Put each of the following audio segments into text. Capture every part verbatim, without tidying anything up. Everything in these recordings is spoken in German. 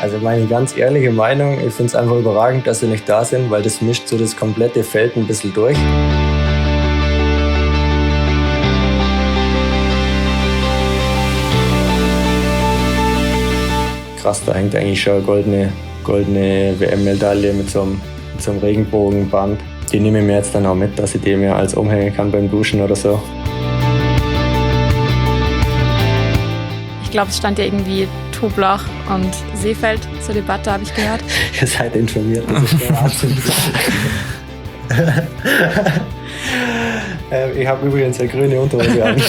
Also meine ganz ehrliche Meinung, ich finde es einfach überragend, dass sie nicht da sind, weil das mischt so das komplette Feld ein bisschen durch. Krass, da hängt eigentlich schon eine goldene, goldene W M-Medaille mit so einem, mit so einem Regenbogenband. Die nehme ich mir jetzt dann auch mit, dass ich die mir als umhängen kann beim Duschen oder so. Ich glaube, es stand ja irgendwie Toblach und Seefeld zur Debatte, habe ich gehört. Ihr seid informiert, das ist der Wahnsinn. äh, ich habe übrigens eine grüne Unterhose an.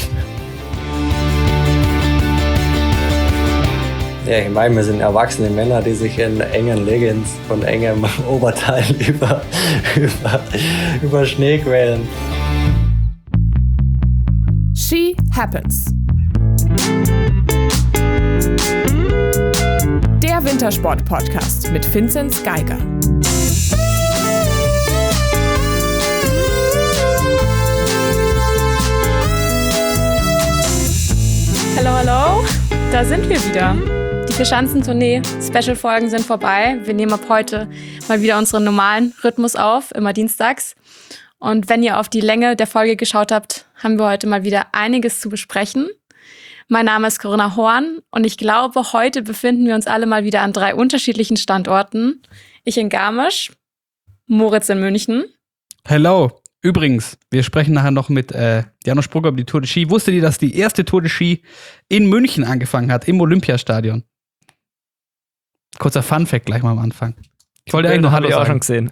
Ja, ich meine, wir sind erwachsene Männer, die sich in engen Leggings und engem Oberteil über, über, über Schnee quälen. She Happens. Der Wintersport-Podcast mit Vinzenz Geiger. Hallo, hallo, da sind wir wieder. Die Vierschanzentournee Special-Folgen sind vorbei. Wir nehmen ab heute mal wieder unseren normalen Rhythmus auf, immer dienstags. Und wenn ihr auf die Länge der Folge geschaut habt, haben wir heute mal wieder einiges zu besprechen. Mein Name ist Corinna Horn und ich glaube, heute befinden wir uns alle mal wieder an drei unterschiedlichen Standorten. Ich in Garmisch, Moritz in München. Hello. Übrigens, wir sprechen nachher noch mit äh, Janos Sprugger über die Tour de Ski. Wusstet ihr, dass die erste Tour de Ski in München angefangen hat, im Olympiastadion? Kurzer Funfact gleich mal am Anfang. Ich wollte eigentlich noch Hallo sagen. Habe ich auch schon gesehen.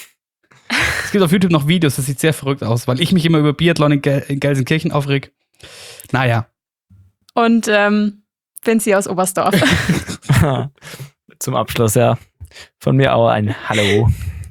Es gibt auf YouTube noch Videos, das sieht sehr verrückt aus, weil ich mich immer über Biathlon in, Gel- in Gelsenkirchen aufreg. Naja. Und ähm, Vinzi aus Oberstdorf. Zum Abschluss, ja. Von mir auch ein Hallo.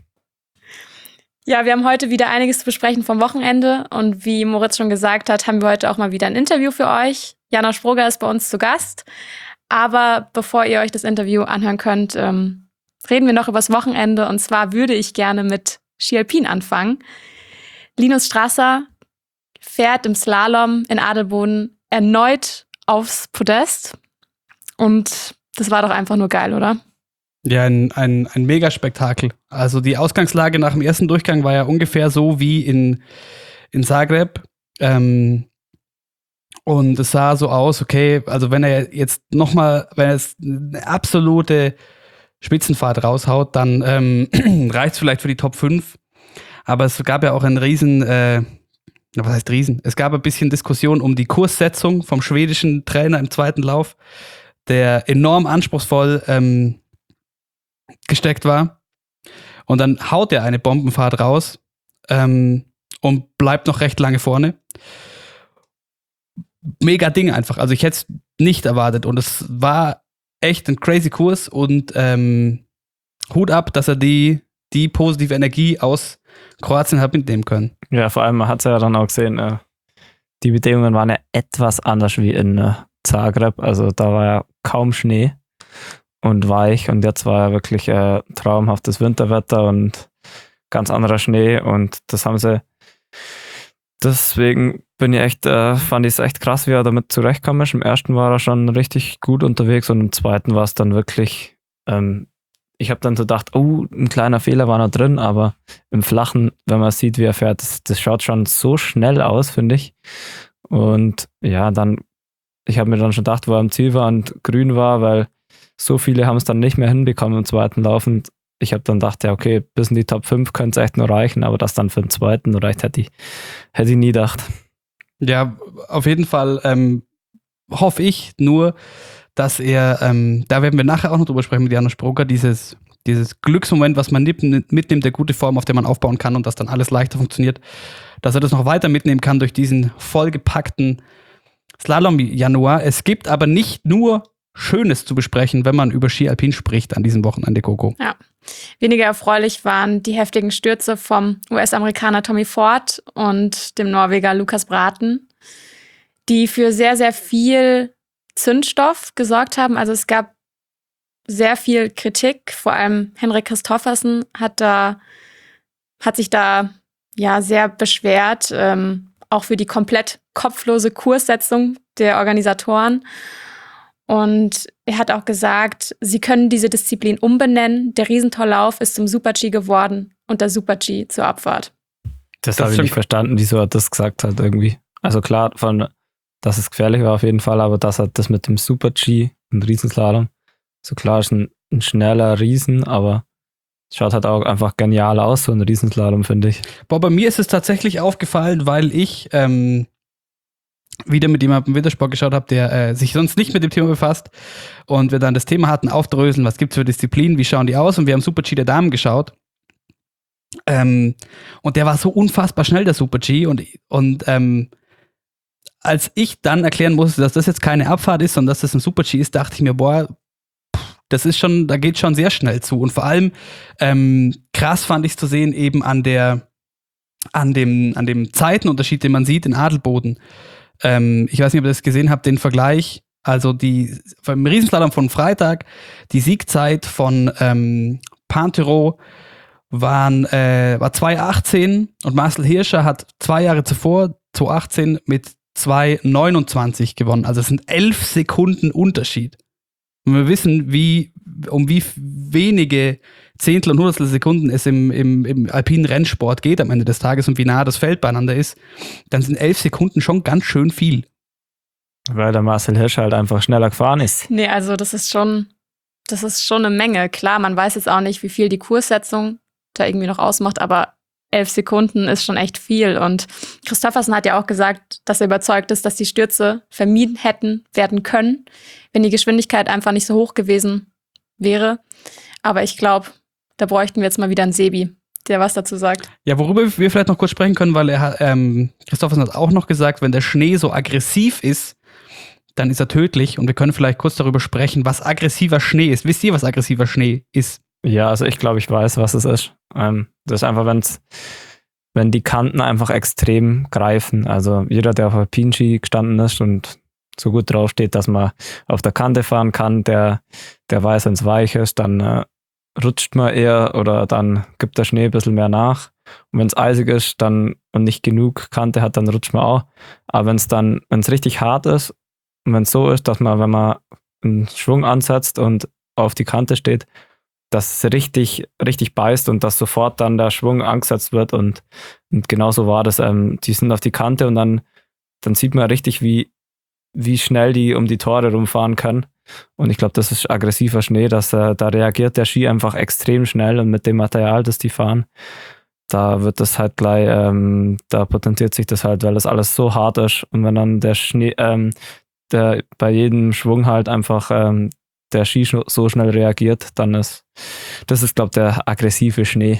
Ja, wir haben heute wieder einiges zu besprechen vom Wochenende und wie Moritz schon gesagt hat, haben wir heute auch mal wieder ein Interview für euch. Janos Sprugger ist bei uns zu Gast, aber bevor ihr euch das Interview anhören könnt, ähm, reden wir noch über das Wochenende und zwar würde ich gerne mit Ski Alpin anfangen. Linus Strasser fährt im Slalom in Adelboden erneut aufs Podest und das war doch einfach nur geil, oder? Ja, ein, ein, ein Megaspektakel. Also die Ausgangslage nach dem ersten Durchgang war ja ungefähr so wie in, in Zagreb. Ähm, und es sah so aus, okay, also wenn er jetzt nochmal, wenn er jetzt eine absolute Spitzenfahrt raushaut, dann ähm, reicht es vielleicht für die Top fünf. Aber es gab ja auch einen riesen, äh, was heißt riesen? Es gab ein bisschen Diskussion um die Kurssetzung vom schwedischen Trainer im zweiten Lauf, der enorm anspruchsvoll ähm, gesteckt war. Und dann haut er eine Bombenfahrt raus ähm, und bleibt noch recht lange vorne. Mega Ding einfach. Also ich hätte es nicht erwartet. Und es war echt ein crazy Kurs und ähm, Hut ab, dass er die, die positive Energie aus Kroatien hat mitnehmen können. Ja, vor allem, man hat es ja dann auch gesehen, äh, die Bedingungen waren ja etwas anders wie in äh, Zagreb. Also da war ja kaum Schnee und weich und jetzt war ja wirklich äh, traumhaftes Winterwetter und ganz anderer Schnee und das haben sie, deswegen bin ich echt, äh, fand ich es echt krass, wie er damit zurechtkommt. Im ersten war er schon richtig gut unterwegs und im zweiten war es dann wirklich, ähm, ich habe dann so gedacht, oh, ein kleiner Fehler war noch drin, aber im Flachen, wenn man sieht, wie er fährt, das, das schaut schon so schnell aus, finde ich. Und ja, dann, ich habe mir dann schon gedacht, wo er am Ziel war und grün war, weil so viele haben es dann nicht mehr hinbekommen im zweiten Lauf und ich habe dann gedacht, ja okay, bis in die Top fünf könnte es echt nur reichen, aber das dann für den zweiten reicht, hätte ich, hätte ich nie gedacht. Ja, auf jeden Fall ähm, hoffe ich nur, dass er, ähm, da werden wir nachher auch noch drüber sprechen mit Janos Sprugger, dieses, dieses Glücksmoment, was man mitnimmt, der gute Form, auf der man aufbauen kann und dass dann alles leichter funktioniert, dass er das noch weiter mitnehmen kann durch diesen vollgepackten Slalom-Januar. Es gibt aber nicht nur Schönes zu besprechen, wenn man über Ski Alpin spricht an diesem Wochenende, Coco. Ja, weniger erfreulich waren die heftigen Stürze vom U S-Amerikaner Tommy Ford und dem Norweger Lukas Braten, die für sehr, sehr viel Zündstoff gesorgt haben. Also es gab sehr viel Kritik, vor allem Henrik Kristoffersen hat da, hat sich da ja sehr beschwert, ähm, auch für die komplett kopflose Kurssetzung der Organisatoren. Und er hat auch gesagt, sie können diese Disziplin umbenennen. Der Riesentorlauf ist zum Super-G geworden und der Super-G zur Abfahrt. Das, das habe ich nicht verstanden, wieso er das gesagt hat irgendwie. Also klar, von, dass es gefährlich war auf jeden Fall, aber dass er das mit dem Super-G, im Riesenslalom, so klar ist ein, ein schneller Riesen, aber es schaut halt auch einfach genial aus, so ein Riesenslalom, finde ich. Boah, bei mir ist es tatsächlich aufgefallen, weil ich ähm, wieder mit jemandem Wintersport geschaut habe, der äh, sich sonst nicht mit dem Thema befasst und wir dann das Thema hatten, aufdröseln, was gibt es für Disziplinen, wie schauen die aus, und wir haben Super-G der Damen geschaut. Ähm, und der war so unfassbar schnell, der Super-G, und, und ähm, als ich dann erklären musste, dass das jetzt keine Abfahrt ist, sondern dass das ein Super-G ist, dachte ich mir, boah, das ist schon, da geht schon sehr schnell zu. Und vor allem ähm, krass fand ich es zu sehen, eben an der, an dem, an dem Zeitenunterschied, den man sieht in Adelboden. Ähm, ich weiß nicht, ob ihr das gesehen habt, den Vergleich. Also die beim Riesenslalom von Freitag, die Siegzeit von ähm, Panthero waren, äh, war zwei achtzehn und Marcel Hirscher hat zwei Jahre zuvor, zwei achtzehn, mit zwei neunundzwanzig gewonnen. Also es sind elf Sekunden Unterschied. Und wir wissen, wie, um wie wenige Zehntel und Hundertstel Sekunden es im, im, im alpinen Rennsport geht am Ende des Tages und wie nah das Feld beieinander ist, dann sind elf Sekunden schon ganz schön viel. Weil der Marcel Hirsch halt einfach schneller gefahren ist. Nee, also das ist schon, das ist schon eine Menge. Klar, man weiß jetzt auch nicht, wie viel die Kurssetzung da irgendwie noch ausmacht, aber elf Sekunden ist schon echt viel. Und Christoffersen hat ja auch gesagt, dass er überzeugt ist, dass die Stürze vermieden hätten werden können, wenn die Geschwindigkeit einfach nicht so hoch gewesen wäre. Aber ich glaube, da bräuchten wir jetzt mal wieder einen Sebi, der was dazu sagt. Ja, worüber wir vielleicht noch kurz sprechen können, weil er ähm, Christoffersen hat auch noch gesagt, wenn der Schnee so aggressiv ist, dann ist er tödlich. Und wir können vielleicht kurz darüber sprechen, was aggressiver Schnee ist. Wisst ihr, was aggressiver Schnee ist? Ja, also ich glaube, ich weiß, was es ist. Ähm, das ist einfach, wenn's, wenn die Kanten einfach extrem greifen. Also jeder, der auf Alpinski gestanden ist und so gut draufsteht, dass man auf der Kante fahren kann, der, der weiß, wenn es weich ist, dann äh, rutscht man eher oder dann gibt der Schnee ein bisschen mehr nach. Und wenn es eisig ist dann und nicht genug Kante hat, dann rutscht man auch. Aber wenn es dann, wenn es richtig hart ist und wenn es so ist, dass man, wenn man einen Schwung ansetzt und auf die Kante steht, dass es richtig, richtig beißt und dass sofort dann der Schwung angesetzt wird und, und genau so war das. Ähm, die sind auf die Kante und dann, dann sieht man richtig, wie, wie schnell die um die Tore rumfahren können. Und ich glaube, das ist aggressiver Schnee, dass äh, da reagiert der Ski einfach extrem schnell und mit dem Material, das die fahren, da wird das halt gleich, ähm, da potenziert sich das halt, weil das alles so hart ist und wenn dann der Schnee, ähm, der bei jedem Schwung halt einfach ähm, der Ski so schnell reagiert, dann ist das ist, glaube ich, der aggressive Schnee.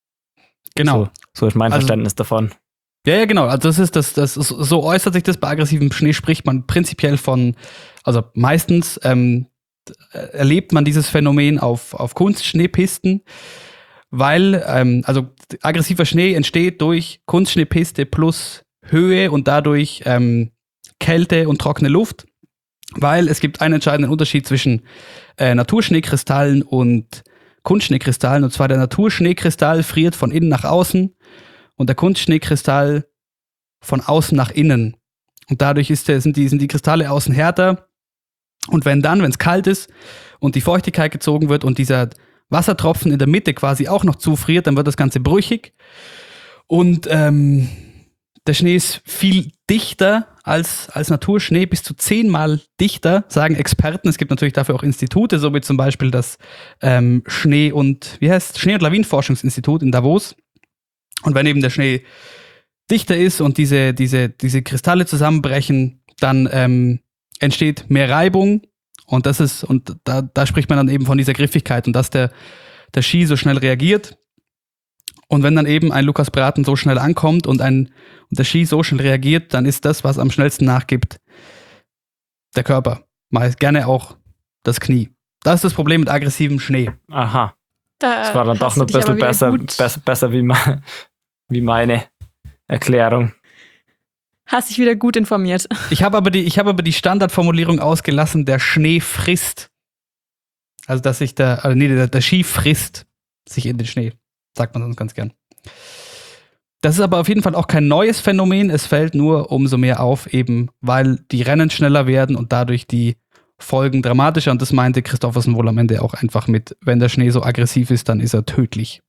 Genau. So, so ist mein also, Verständnis davon. Ja, ja, genau. Also das ist das, das ist, so äußert sich das bei aggressivem Schnee, spricht man prinzipiell von, also meistens ähm, erlebt man dieses Phänomen auf, auf Kunstschneepisten, weil, ähm, also aggressiver Schnee entsteht durch Kunstschneepiste plus Höhe und dadurch ähm, Kälte und trockene Luft. Weil es gibt einen entscheidenden Unterschied zwischen äh, Naturschneekristallen und Kunstschneekristallen. Und zwar der Naturschneekristall friert von innen nach außen und der Kunstschneekristall von außen nach innen. Und dadurch ist der, sind, die, sind die Kristalle außen härter. Und wenn dann, wenn es kalt ist und die Feuchtigkeit gezogen wird und dieser Wassertropfen in der Mitte quasi auch noch zufriert, dann wird das Ganze brüchig. Und ähm, der Schnee ist viel dichter als, als Naturschnee, bis zu zehnmal dichter, sagen Experten. Es gibt natürlich dafür auch Institute, so wie zum Beispiel das ähm, Schnee- und, wie heißt Schnee- und Lawinenforschungsinstitut in Davos. Und wenn eben der Schnee dichter ist und diese, diese, diese Kristalle zusammenbrechen, dann ähm, entsteht mehr Reibung. Und das ist, und da, da spricht man dann eben von dieser Griffigkeit und dass der, der Ski so schnell reagiert. Und wenn dann eben ein Lukas Braten so schnell ankommt und, ein, und der Ski so schnell reagiert, dann ist das, was am schnellsten nachgibt, der Körper. Mal gerne auch das Knie. Das ist das Problem mit aggressivem Schnee. Aha. Da das war dann doch noch ein bisschen besser, besser, besser wie, ma- wie meine Erklärung. Hast dich wieder gut informiert. Ich habe aber die, ich habe aber die Standardformulierung ausgelassen, der Schnee frisst. Also, dass sich der, also nee, der, der Ski frisst sich in den Schnee. Sagt man sonst ganz gern. Das ist aber auf jeden Fall auch kein neues Phänomen. Es fällt nur umso mehr auf, eben weil die Rennen schneller werden und dadurch die Folgen dramatischer und das meinte Christoffersen wohl am Ende auch einfach mit, wenn der Schnee so aggressiv ist, dann ist er tödlich.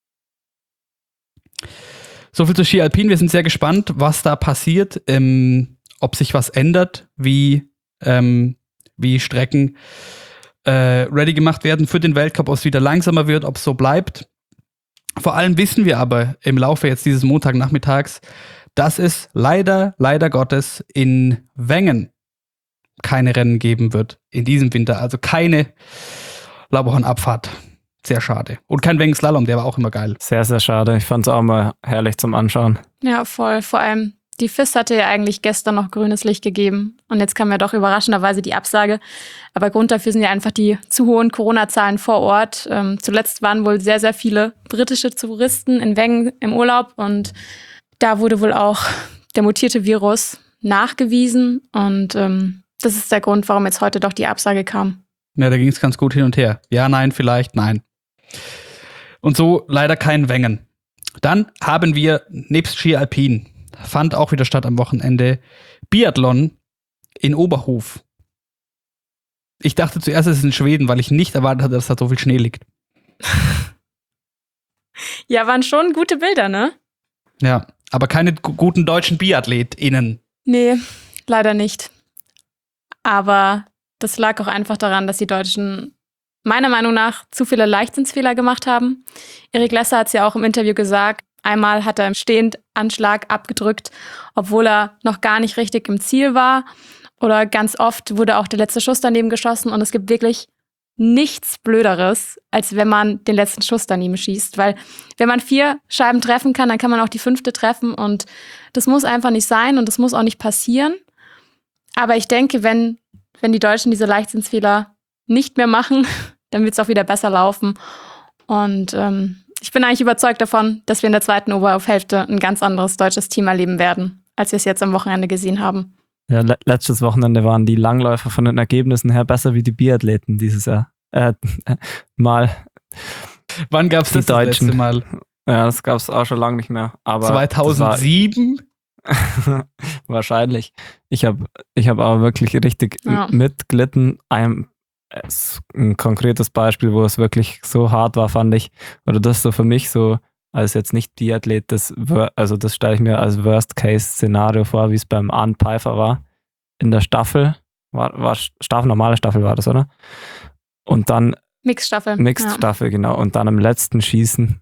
So viel zu Ski Alpin. Wir sind sehr gespannt, was da passiert, ähm, ob sich was ändert, wie, ähm, wie Strecken äh, ready gemacht werden für den Weltcup, ob es wieder langsamer wird, ob es so bleibt. Vor allem wissen wir aber im Laufe jetzt dieses Montagnachmittags, dass es leider, leider Gottes in Wengen keine Rennen geben wird in diesem Winter. Also keine Lauberhorn-Abfahrt. Sehr schade. Und kein Wengen-Slalom, der war auch immer geil. Sehr, sehr schade. Ich fand es auch mal herrlich zum Anschauen. Ja, voll. Vor allem die F I S hatte ja eigentlich gestern noch grünes Licht gegeben. Und jetzt kam ja doch überraschenderweise die Absage. Aber Grund dafür sind ja einfach die zu hohen Corona-Zahlen vor Ort. Ähm, zuletzt waren wohl sehr, sehr viele britische Touristen in Wengen im Urlaub. Und da wurde wohl auch der mutierte Virus nachgewiesen. Und ähm, das ist der Grund, warum jetzt heute doch die Absage kam. Ja, da ging es ganz gut hin und her. Ja, nein, vielleicht, nein. Und so leider kein Wengen. Dann haben wir nebst Ski Alpin, fand auch wieder statt am Wochenende, Biathlon in Oberhof. Ich dachte zuerst, es ist in Schweden, weil ich nicht erwartet hatte, dass da so viel Schnee liegt. Ja, waren schon gute Bilder, ne? Ja, aber keine g- guten deutschen BiathletInnen. Nee, leider nicht. Aber das lag auch einfach daran, dass die Deutschen meiner Meinung nach zu viele Leichtsinnsfehler gemacht haben. Erik Lesser hat es ja auch im Interview gesagt, einmal hat er im Stehendanschlag abgedrückt, obwohl er noch gar nicht richtig im Ziel war. Oder ganz oft wurde auch der letzte Schuss daneben geschossen und es gibt wirklich nichts Blöderes, als wenn man den letzten Schuss daneben schießt. Weil wenn man vier Scheiben treffen kann, dann kann man auch die fünfte treffen und das muss einfach nicht sein und das muss auch nicht passieren. Aber ich denke, wenn, wenn die Deutschen diese Leichtsinnsfehler nicht mehr machen, dann wird es auch wieder besser laufen. Und ähm, ich bin eigentlich überzeugt davon, dass wir in der zweiten Oberlaufhälfte ein ganz anderes deutsches Team erleben werden, als wir es jetzt am Wochenende gesehen haben. Ja, le- letztes Wochenende waren die Langläufer von den Ergebnissen her besser wie die Biathleten dieses Jahr. Äh, mal. Wann gab es Die das das letzte Deutschen. Mal? Ja, das gab es auch schon lange nicht mehr. Aber zweitausendsieben? das war wahrscheinlich. Ich habe ich hab aber wirklich richtig Ja. mitgelitten. Ein, es- ein konkretes Beispiel, wo es wirklich so hart war, fand ich, oder das so für mich so, als jetzt nicht Biathlet, das, wor- also das stelle ich mir als Worst-Case-Szenario vor, wie es beim Arndt Pfeiffer war. In der Staffel, war, war Staffel, normale Staffel war das, oder? Und dann Mixstaffel. Mixed-Staffel, genau. Und dann im letzten Schießen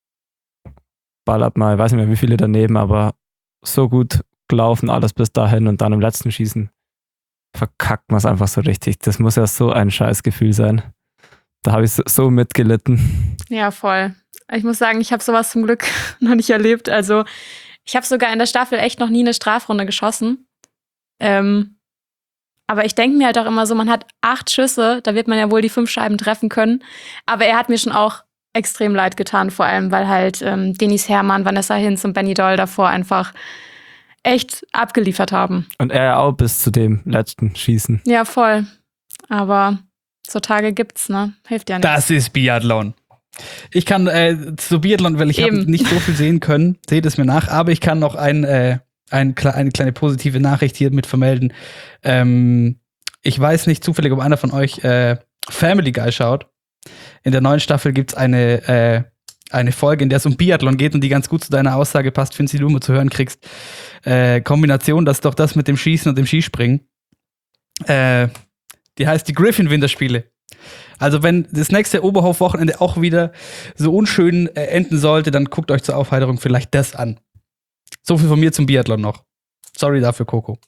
ballert mal, ich weiß nicht mehr, wie viele daneben, aber so gut gelaufen, alles bis dahin. Und dann im letzten Schießen verkackt man es einfach so richtig. Das muss ja so ein Scheißgefühl sein. Da habe ich so, so mitgelitten. Ja, ja, voll. Ich muss sagen, ich habe sowas zum Glück noch nicht erlebt. Also ich habe sogar in der Staffel echt noch nie eine Strafrunde geschossen. Ähm, aber ich denke mir halt auch immer so, man hat acht Schüsse, da wird man ja wohl die fünf Scheiben treffen können. Aber er hat mir schon auch extrem leid getan, vor allem, weil halt ähm, Denis Herrmann, Vanessa Hinz und Benny Doll davor einfach echt abgeliefert haben. Und er ja auch bis zu dem letzten Schießen. Ja, voll. Aber so Tage gibt's, ne? Hilft ja nicht. Das ist Biathlon. Ich kann äh, zu Biathlon, weil ich habe Eben. nicht so viel sehen können, seht es mir nach, aber ich kann noch ein, äh, ein, kle- eine kleine positive Nachricht hier mit vermelden. Ähm, ich weiß nicht zufällig, ob einer von euch äh, Family Guy schaut. In der neuen Staffel gibt es eine, äh, eine Folge, in der es um Biathlon geht und die ganz gut zu deiner Aussage passt, Finzi, die du immer zu hören kriegst. Äh, Kombination, das ist doch das mit dem Schießen und dem Skispringen. Äh, die heißt die Griffin-Winterspiele. Also wenn das nächste Oberhof-Wochenende auch wieder so unschön äh, enden sollte, dann guckt euch zur Aufheiterung vielleicht das an. So viel von mir zum Biathlon noch. Sorry dafür, Coco.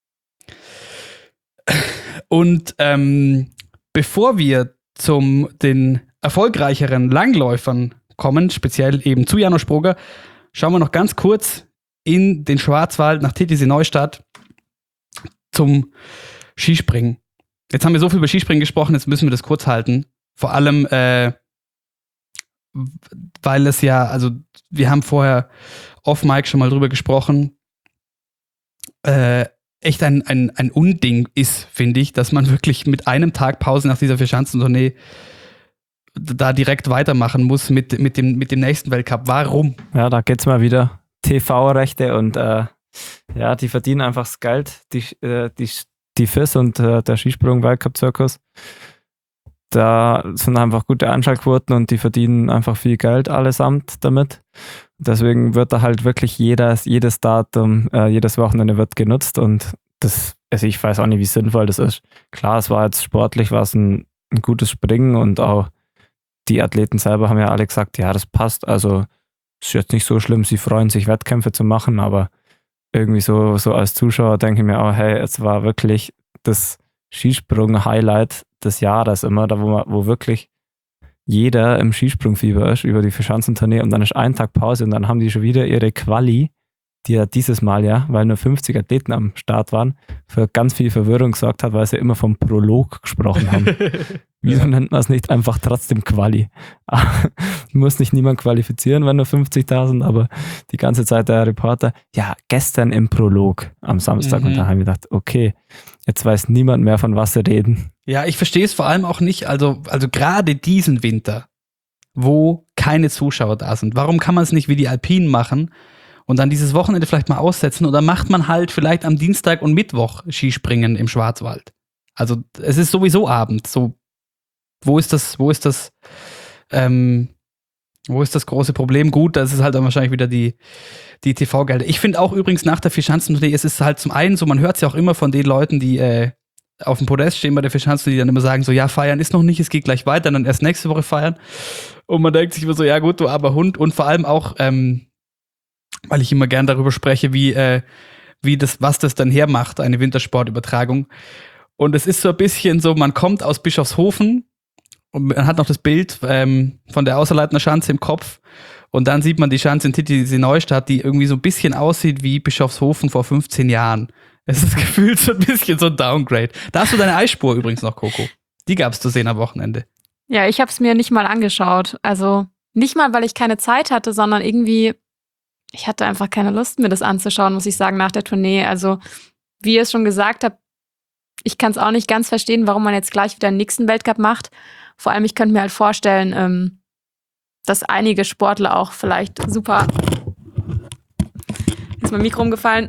Und ähm, bevor wir zum den erfolgreicheren Langläufern kommen, speziell eben zu Janosch Broger, schauen wir noch ganz kurz in den Schwarzwald nach T T C Neustadt zum Skispringen. Jetzt haben wir so viel über Skispringen gesprochen, jetzt müssen wir das kurz halten. Vor allem, äh, weil es ja, also wir haben vorher off-Mic schon mal drüber gesprochen, äh, echt ein, ein, ein Unding ist, finde ich, dass man wirklich mit einem Tag Pause nach dieser Vierschanzentournee da direkt weitermachen muss mit, mit, dem, mit dem nächsten Weltcup. Warum? Ja, da geht's mal wieder T V-Rechte und äh, ja, die verdienen einfach das Geld. Die, äh, die die F I S und äh, der Skisprung-Weltcup-Zirkus, da sind einfach gute Einschaltquoten und die verdienen einfach viel Geld allesamt damit. Deswegen wird da halt wirklich jedes, jedes Datum, äh, jedes Wochenende wird genutzt und das, also ich weiß auch nicht, wie sinnvoll das ist. Klar, es war jetzt sportlich, war es ein, ein gutes Springen und auch die Athleten selber haben ja alle gesagt, ja, das passt, also ist jetzt nicht so schlimm, sie freuen sich, Wettkämpfe zu machen, aber irgendwie so, so als Zuschauer denke ich mir auch, hey, es war wirklich das Skisprung-Highlight des Jahres immer, da wo, man, wo wirklich jeder im Skisprungfieber ist über die Verschanzentournee und dann ist ein Tag Pause und dann haben die schon wieder ihre Quali, die ja dieses Mal ja, weil nur fünfzig Athleten am Start waren, für ganz viel Verwirrung gesorgt hat, weil sie immer vom Prolog gesprochen haben. Wieso ja. nennt man es nicht einfach trotzdem Quali? Muss nicht niemand qualifizieren, wenn nur fünfzigtausend, aber die ganze Zeit der Reporter, ja, gestern im Prolog am Samstag mhm. und da haben wir gedacht, okay, jetzt weiß niemand mehr, von was sie reden. Ja, ich verstehe es vor allem auch nicht, also, also gerade diesen Winter, wo keine Zuschauer da sind, warum kann man es nicht wie die Alpinen machen und dann dieses Wochenende vielleicht mal aussetzen oder macht man halt vielleicht am Dienstag und Mittwoch Skispringen im Schwarzwald? Also es ist sowieso Abend, so wo ist das, wo ist das, ähm, wo ist das große Problem? Gut, das ist halt dann wahrscheinlich wieder die, die T V-Gelder. Ich finde auch übrigens nach der Vierschanzentournee, es ist halt zum einen so, man hört es ja auch immer von den Leuten, die äh, auf dem Podest stehen bei der Vierschanzentournee, die dann immer sagen so, ja, feiern ist noch nicht, es geht gleich weiter, dann erst nächste Woche feiern. Und man denkt sich immer so, ja gut, du armer Hund. Und vor allem auch, ähm, weil ich immer gern darüber spreche, wie, äh, wie das, was das dann hermacht, eine Wintersportübertragung. Und es ist so ein bisschen so, man kommt aus Bischofshofen und man hat noch das Bild ähm, von der Außerleitner Schanze im Kopf und dann sieht man die Schanze in Titisee Neustadt, die irgendwie so ein bisschen aussieht wie Bischofshofen vor fünfzehn Jahren. Es ist gefühlt so ein bisschen so ein Downgrade. Da hast du deine Eisspur übrigens noch, Coco. Die gab's zu sehen am Wochenende. Ja, ich habe es mir nicht mal angeschaut. Also nicht mal, weil ich keine Zeit hatte, sondern irgendwie, ich hatte einfach keine Lust, mir das anzuschauen, muss ich sagen, nach der Tournee. Also wie ihr es schon gesagt habt, ich kann es auch nicht ganz verstehen, warum man jetzt gleich wieder einen nächsten Weltcup macht. Vor allem, ich könnte mir halt vorstellen, ähm, dass einige Sportler auch vielleicht super, ist mein Mikro umgefallen,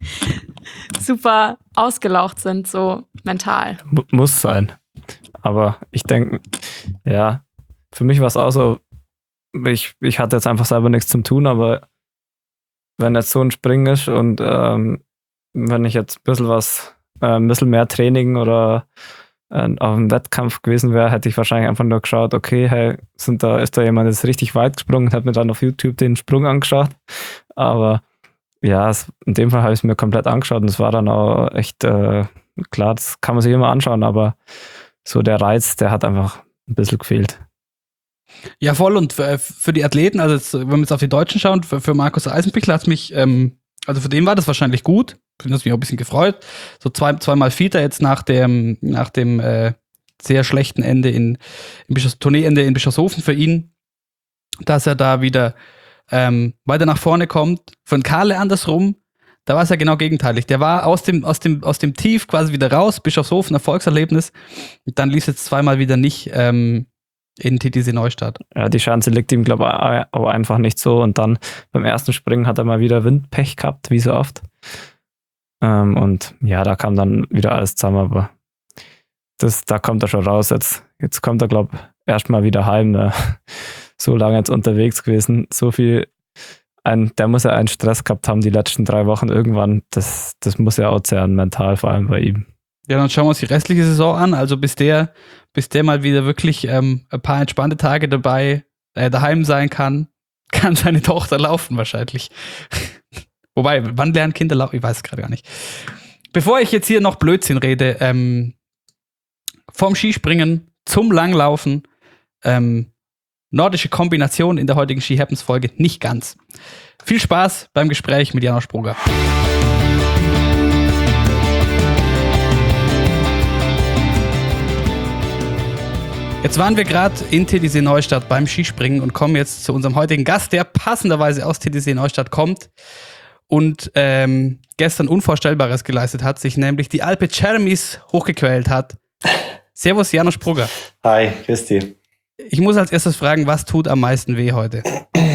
super ausgelaucht sind, so mental. M- muss sein. Aber ich denke, ja, für mich war es auch so, ich, ich hatte jetzt einfach selber nichts zum tun, aber wenn jetzt so ein Springen ist und ähm, wenn ich jetzt ein bisschen was, äh, ein bisschen mehr Training oder äh, auf einem Wettkampf gewesen wäre, hätte ich wahrscheinlich einfach nur geschaut, okay, hey, sind da, ist da jemand jetzt richtig weit gesprungen und hat mir dann auf YouTube den Sprung angeschaut. Aber ja, es, in dem Fall habe ich es mir komplett angeschaut und es war dann auch echt, äh, klar, das kann man sich immer anschauen, aber so der Reiz, der hat einfach ein bisschen gefehlt. Ja, voll. Und für, für die Athleten, also jetzt, wenn wir jetzt auf die Deutschen schauen, für, für Markus Eisenbichler hat es mich, ähm, also für den war das wahrscheinlich gut. Ich habe mich auch ein bisschen gefreut. So zwei, zweimal Vierter jetzt nach dem, nach dem äh, sehr schlechten Ende in, in Bischofs, Tourneeende in Bischofshofen für ihn, dass er da wieder ähm, weiter nach vorne kommt. Von Kahle andersrum, da war es ja genau gegenteilig. Der war aus dem, aus dem, aus dem Tief quasi wieder raus, Bischofshofen, Erfolgserlebnis. Und dann lief es jetzt zweimal wieder nicht ähm, in Titisee Neustadt. Ja, die Schanze liegt ihm, glaube ich, auch einfach nicht so. Und dann beim ersten Springen hat er mal wieder Windpech gehabt, wie so oft. Ähm, und ja, da kam dann wieder alles zusammen, aber das, da kommt er schon raus. Jetzt, jetzt kommt er, glaube ich, erstmal wieder heim. Ne? So lange jetzt unterwegs gewesen, so viel. Ein, der muss ja einen Stress gehabt haben die letzten drei Wochen irgendwann. Das, das muss ja auch zehren, mental, vor allem bei ihm. Ja, dann schauen wir uns die restliche Saison an. Also bis der, bis der mal wieder wirklich ähm, ein paar entspannte Tage dabei äh, daheim sein kann, kann seine Tochter laufen wahrscheinlich. Wobei, wann lernen Kinder laufen? Ich weiß es gerade gar nicht. Bevor ich jetzt hier noch Blödsinn rede, ähm, vom Skispringen zum Langlaufen, ähm, nordische Kombination in der heutigen Ski Happens Folge nicht ganz. Viel Spaß beim Gespräch mit Jana Sproger. Jetzt waren wir gerade in Titisee Neustadt beim Skispringen und kommen jetzt zu unserem heutigen Gast, der passenderweise aus Titisee Neustadt kommt und ähm, gestern Unvorstellbares geleistet hat, sich nämlich die Alpe Cermis hochgequält hat. Servus, Jana Sproger. Hi, grüß dich. Ich muss als erstes fragen, was tut am meisten weh heute?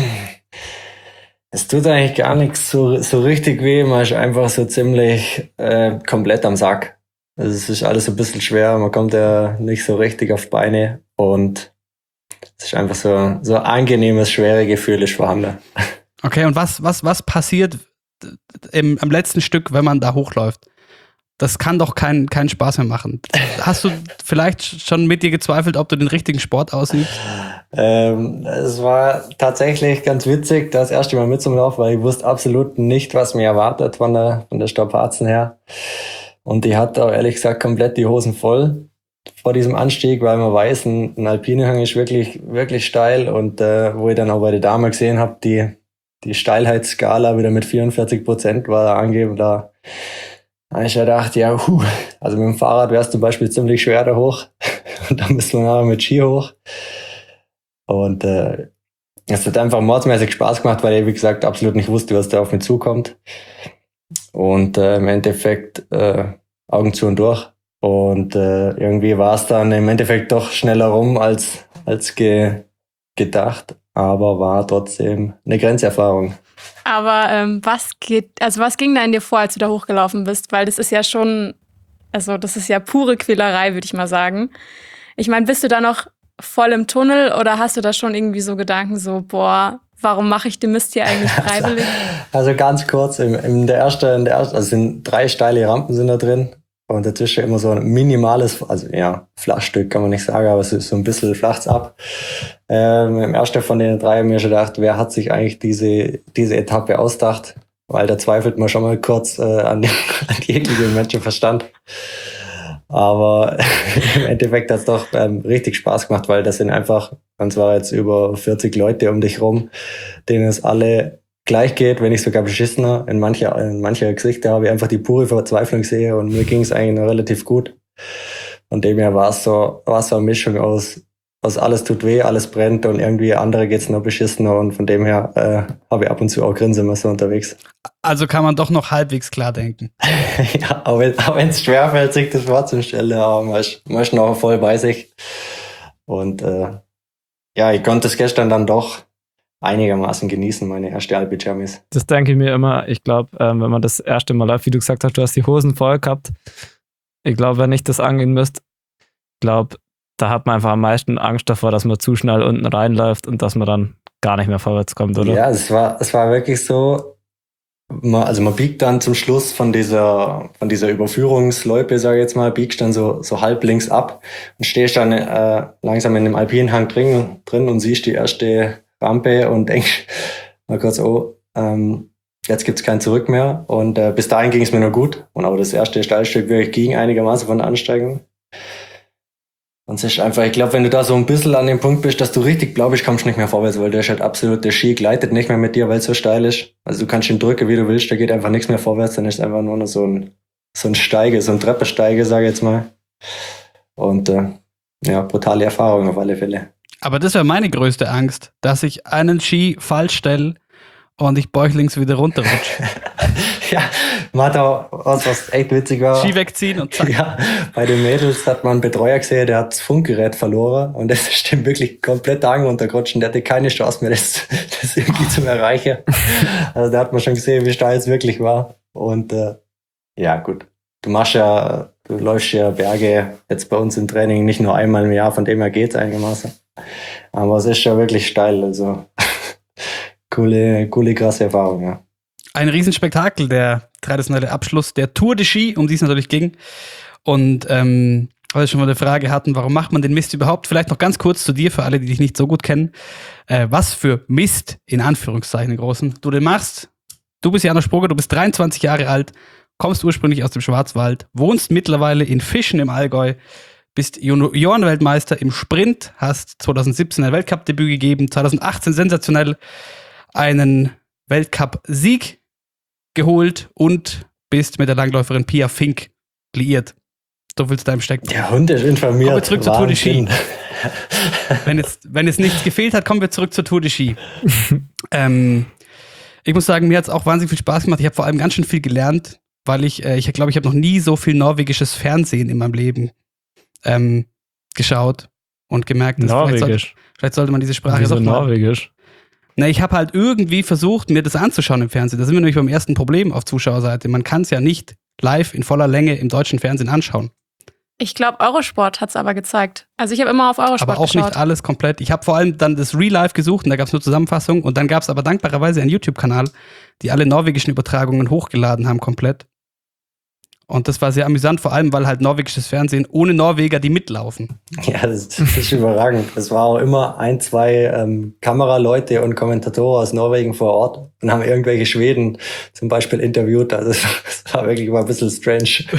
Es tut eigentlich gar nichts so, so richtig weh, man ist einfach so ziemlich äh, komplett am Sack. Also es ist alles ein bisschen schwer, man kommt ja nicht so richtig auf Beine und es ist einfach so, so ein angenehmes, schwere Gefühl ist vorhanden. Okay, und was, was, was passiert im, am letzten Stück, wenn man da hochläuft? Das kann doch keinen keinen Spaß mehr machen. Hast du vielleicht schon mit dir gezweifelt, ob du den richtigen Sport ausübst? Ähm, es war tatsächlich ganz witzig, das erste Mal mitzulaufen, weil ich wusste absolut nicht, was mir erwartet von der, von der Strapazen her. Und ich hatte auch ehrlich gesagt komplett die Hosen voll vor diesem Anstieg, weil man weiß, ein, ein Alpinehang ist wirklich, wirklich steil. Und äh, wo ich dann auch bei der Dame gesehen habe, die, die Steilheitsskala wieder mit vierundvierzig Prozent war da angegeben, da habe ich ja gedacht, ja, huh, also mit dem Fahrrad wäre es zum Beispiel ziemlich schwer da hoch. Und dann müssen wir nachher mit Ski hoch. Und äh, es hat einfach mordsmäßig Spaß gemacht, weil ich, wie gesagt, absolut nicht wusste, was da auf mich zukommt. Und äh, im Endeffekt äh, Augen zu und durch. Und äh, irgendwie war es dann im Endeffekt doch schneller rum als, als ge- gedacht. Aber war trotzdem eine Grenzerfahrung. Aber ähm, was geht, also was ging da in dir vor, als du da hochgelaufen bist? Weil das ist ja schon, also das ist ja pure Quälerei, würde ich mal sagen. Ich meine, bist du da noch voll im Tunnel oder hast du da schon irgendwie so Gedanken, so, boah, warum mache ich den Mist hier eigentlich freiwillig? Also, also ganz kurz, in, in der ersten, in der ersten, also sind drei steile Rampen sind da drin und dazwischen immer so ein minimales, also ja, Flachstück kann man nicht sagen, aber es ist so ein bisschen flacht's ab. Ähm, im ersten von den drei habe ich mir schon gedacht, wer hat sich eigentlich diese, diese Etappe ausgedacht? Weil da zweifelt man schon mal kurz äh, an, die, an jeglichen Menschenverstand. Aber im Endeffekt hat's doch ähm, richtig Spaß gemacht, weil das sind einfach, und zwar jetzt über vierzig Leute um dich rum, denen es alle gleich geht, wenn nicht sogar beschissener. In mancher, in mancher Gesichter habe ich einfach die pure Verzweiflung sehe und mir ging es eigentlich noch relativ gut. Von dem her war es so, war es so eine Mischung aus, aus alles tut weh, alles brennt und irgendwie andere geht's noch beschissener und von dem her äh, habe ich ab und zu auch Grinsemesser unterwegs. Also kann man doch noch halbwegs klar denken. Ja, auch wenn es schwerfällt, sich das vorzustellen, aber man ist, man ist noch voll bei sich. Und äh, ja, ich konnte es gestern dann doch einigermaßen genießen, meine erste Alpe-Jammies. Das denke ich mir immer. Ich glaube, ähm, wenn man das erste Mal läuft, wie du gesagt hast, du hast die Hosen voll gehabt. Ich glaube, wenn ich das angehen müsste, ich glaube, da hat man einfach am meisten Angst davor, dass man zu schnell unten reinläuft und dass man dann gar nicht mehr vorwärts kommt, oder? Ja, es war, es war wirklich so, man, also man biegt dann zum Schluss von dieser, von dieser Überführungsloipe, sage ich jetzt mal, biegst dann so, so halb links ab und stehst dann äh, langsam in dem Alpinhang drin, drin und siehst die erste Rampe und denkst mal kurz, oh, ähm, jetzt gibt's kein Zurück mehr. Und äh, bis dahin ging es mir nur gut. Und aber das erste Steilstück wirklich ging einigermaßen von der Ansteigung. Und es ist einfach, ich glaube, wenn du da so ein bisschen an dem Punkt bist, dass du richtig blau bist, kommst du nicht mehr vorwärts, weil der ist halt absolut, der Ski gleitet nicht mehr mit dir, weil es so steil ist. Also du kannst ihn drücken, wie du willst, da geht einfach nichts mehr vorwärts, dann ist es einfach nur noch so ein, so ein Steige, so ein Treppensteige, sage ich jetzt mal. Und äh, ja, brutale Erfahrung auf alle Fälle. Aber das wäre meine größte Angst, dass ich einen Ski falsch stelle und ich bäuchlings wieder runterrutsche. Ja, man hat auch was, was echt witzig war. Ski wegziehen und zack. Ja, bei den Mädels hat man einen Betreuer gesehen, der hat das Funkgerät verloren und das ist dem wirklich komplett Hang runtergerutscht und der hatte keine Chance mehr, das, das irgendwie zu erreichen. Also da hat man schon gesehen, wie steil es wirklich war. Und äh, ja, gut. Du machst ja, du läufst ja Berge jetzt bei uns im Training nicht nur einmal im Jahr, von dem her geht's einigermaßen. Aber es ist schon wirklich steil, also coole, coole, krasse Erfahrung, ja. Ein Riesenspektakel, der traditionelle Abschluss der Tour de Ski, um die es natürlich ging. Und ähm, weil wir schon mal eine Frage hatten, warum macht man den Mist überhaupt? Vielleicht noch ganz kurz zu dir, für alle, die dich nicht so gut kennen. Äh, was für Mist, in Anführungszeichen, in großen, du den machst. Du bist Janosch Sproger, du bist dreiundzwanzig Jahre alt, kommst ursprünglich aus dem Schwarzwald, wohnst mittlerweile in Fischen im Allgäu, bist Juniorenweltmeister im Sprint, hast zweitausendsiebzehn ein Weltcup-Debüt gegeben, zweitausendachtzehn sensationell einen Weltcup-Sieg geholt und bist mit der Langläuferin Pia Fink liiert. So viel zu deinem Steckpunkt. Der Hund ist informiert. Kommen wir zurück zur Tour de Ski. wenn, jetzt, wenn jetzt nichts gefehlt hat, kommen wir zurück zur Tour de Ski. ähm, ich muss sagen, mir hat es auch wahnsinnig viel Spaß gemacht. Ich habe vor allem ganz schön viel gelernt, weil ich, äh, ich glaube, ich habe noch nie so viel norwegisches Fernsehen in meinem Leben ähm, geschaut und gemerkt, dass Norwegisch. Vielleicht, sollte, vielleicht sollte man diese Sprache Wieso doch mal. Norwegisch? Na, ich habe halt irgendwie versucht, mir das anzuschauen im Fernsehen. Da sind wir nämlich beim ersten Problem auf Zuschauerseite. Man kann es ja nicht live in voller Länge im deutschen Fernsehen anschauen. Ich glaube, Eurosport hat es aber gezeigt. Also ich habe immer auf Eurosport Aber auch geschaut. nicht alles komplett. Ich habe vor allem dann das Real Life gesucht und da gab es nur Zusammenfassungen und dann gab es aber dankbarerweise einen YouTube-Kanal, die alle norwegischen Übertragungen hochgeladen haben komplett. Und das war sehr amüsant, vor allem, weil halt norwegisches Fernsehen ohne Norweger, die mitlaufen. Ja, das, das ist überragend. Es war auch immer ein, zwei ähm, Kameraleute und Kommentatoren aus Norwegen vor Ort und haben irgendwelche Schweden zum Beispiel interviewt. Also es war wirklich mal ein bisschen strange. Ich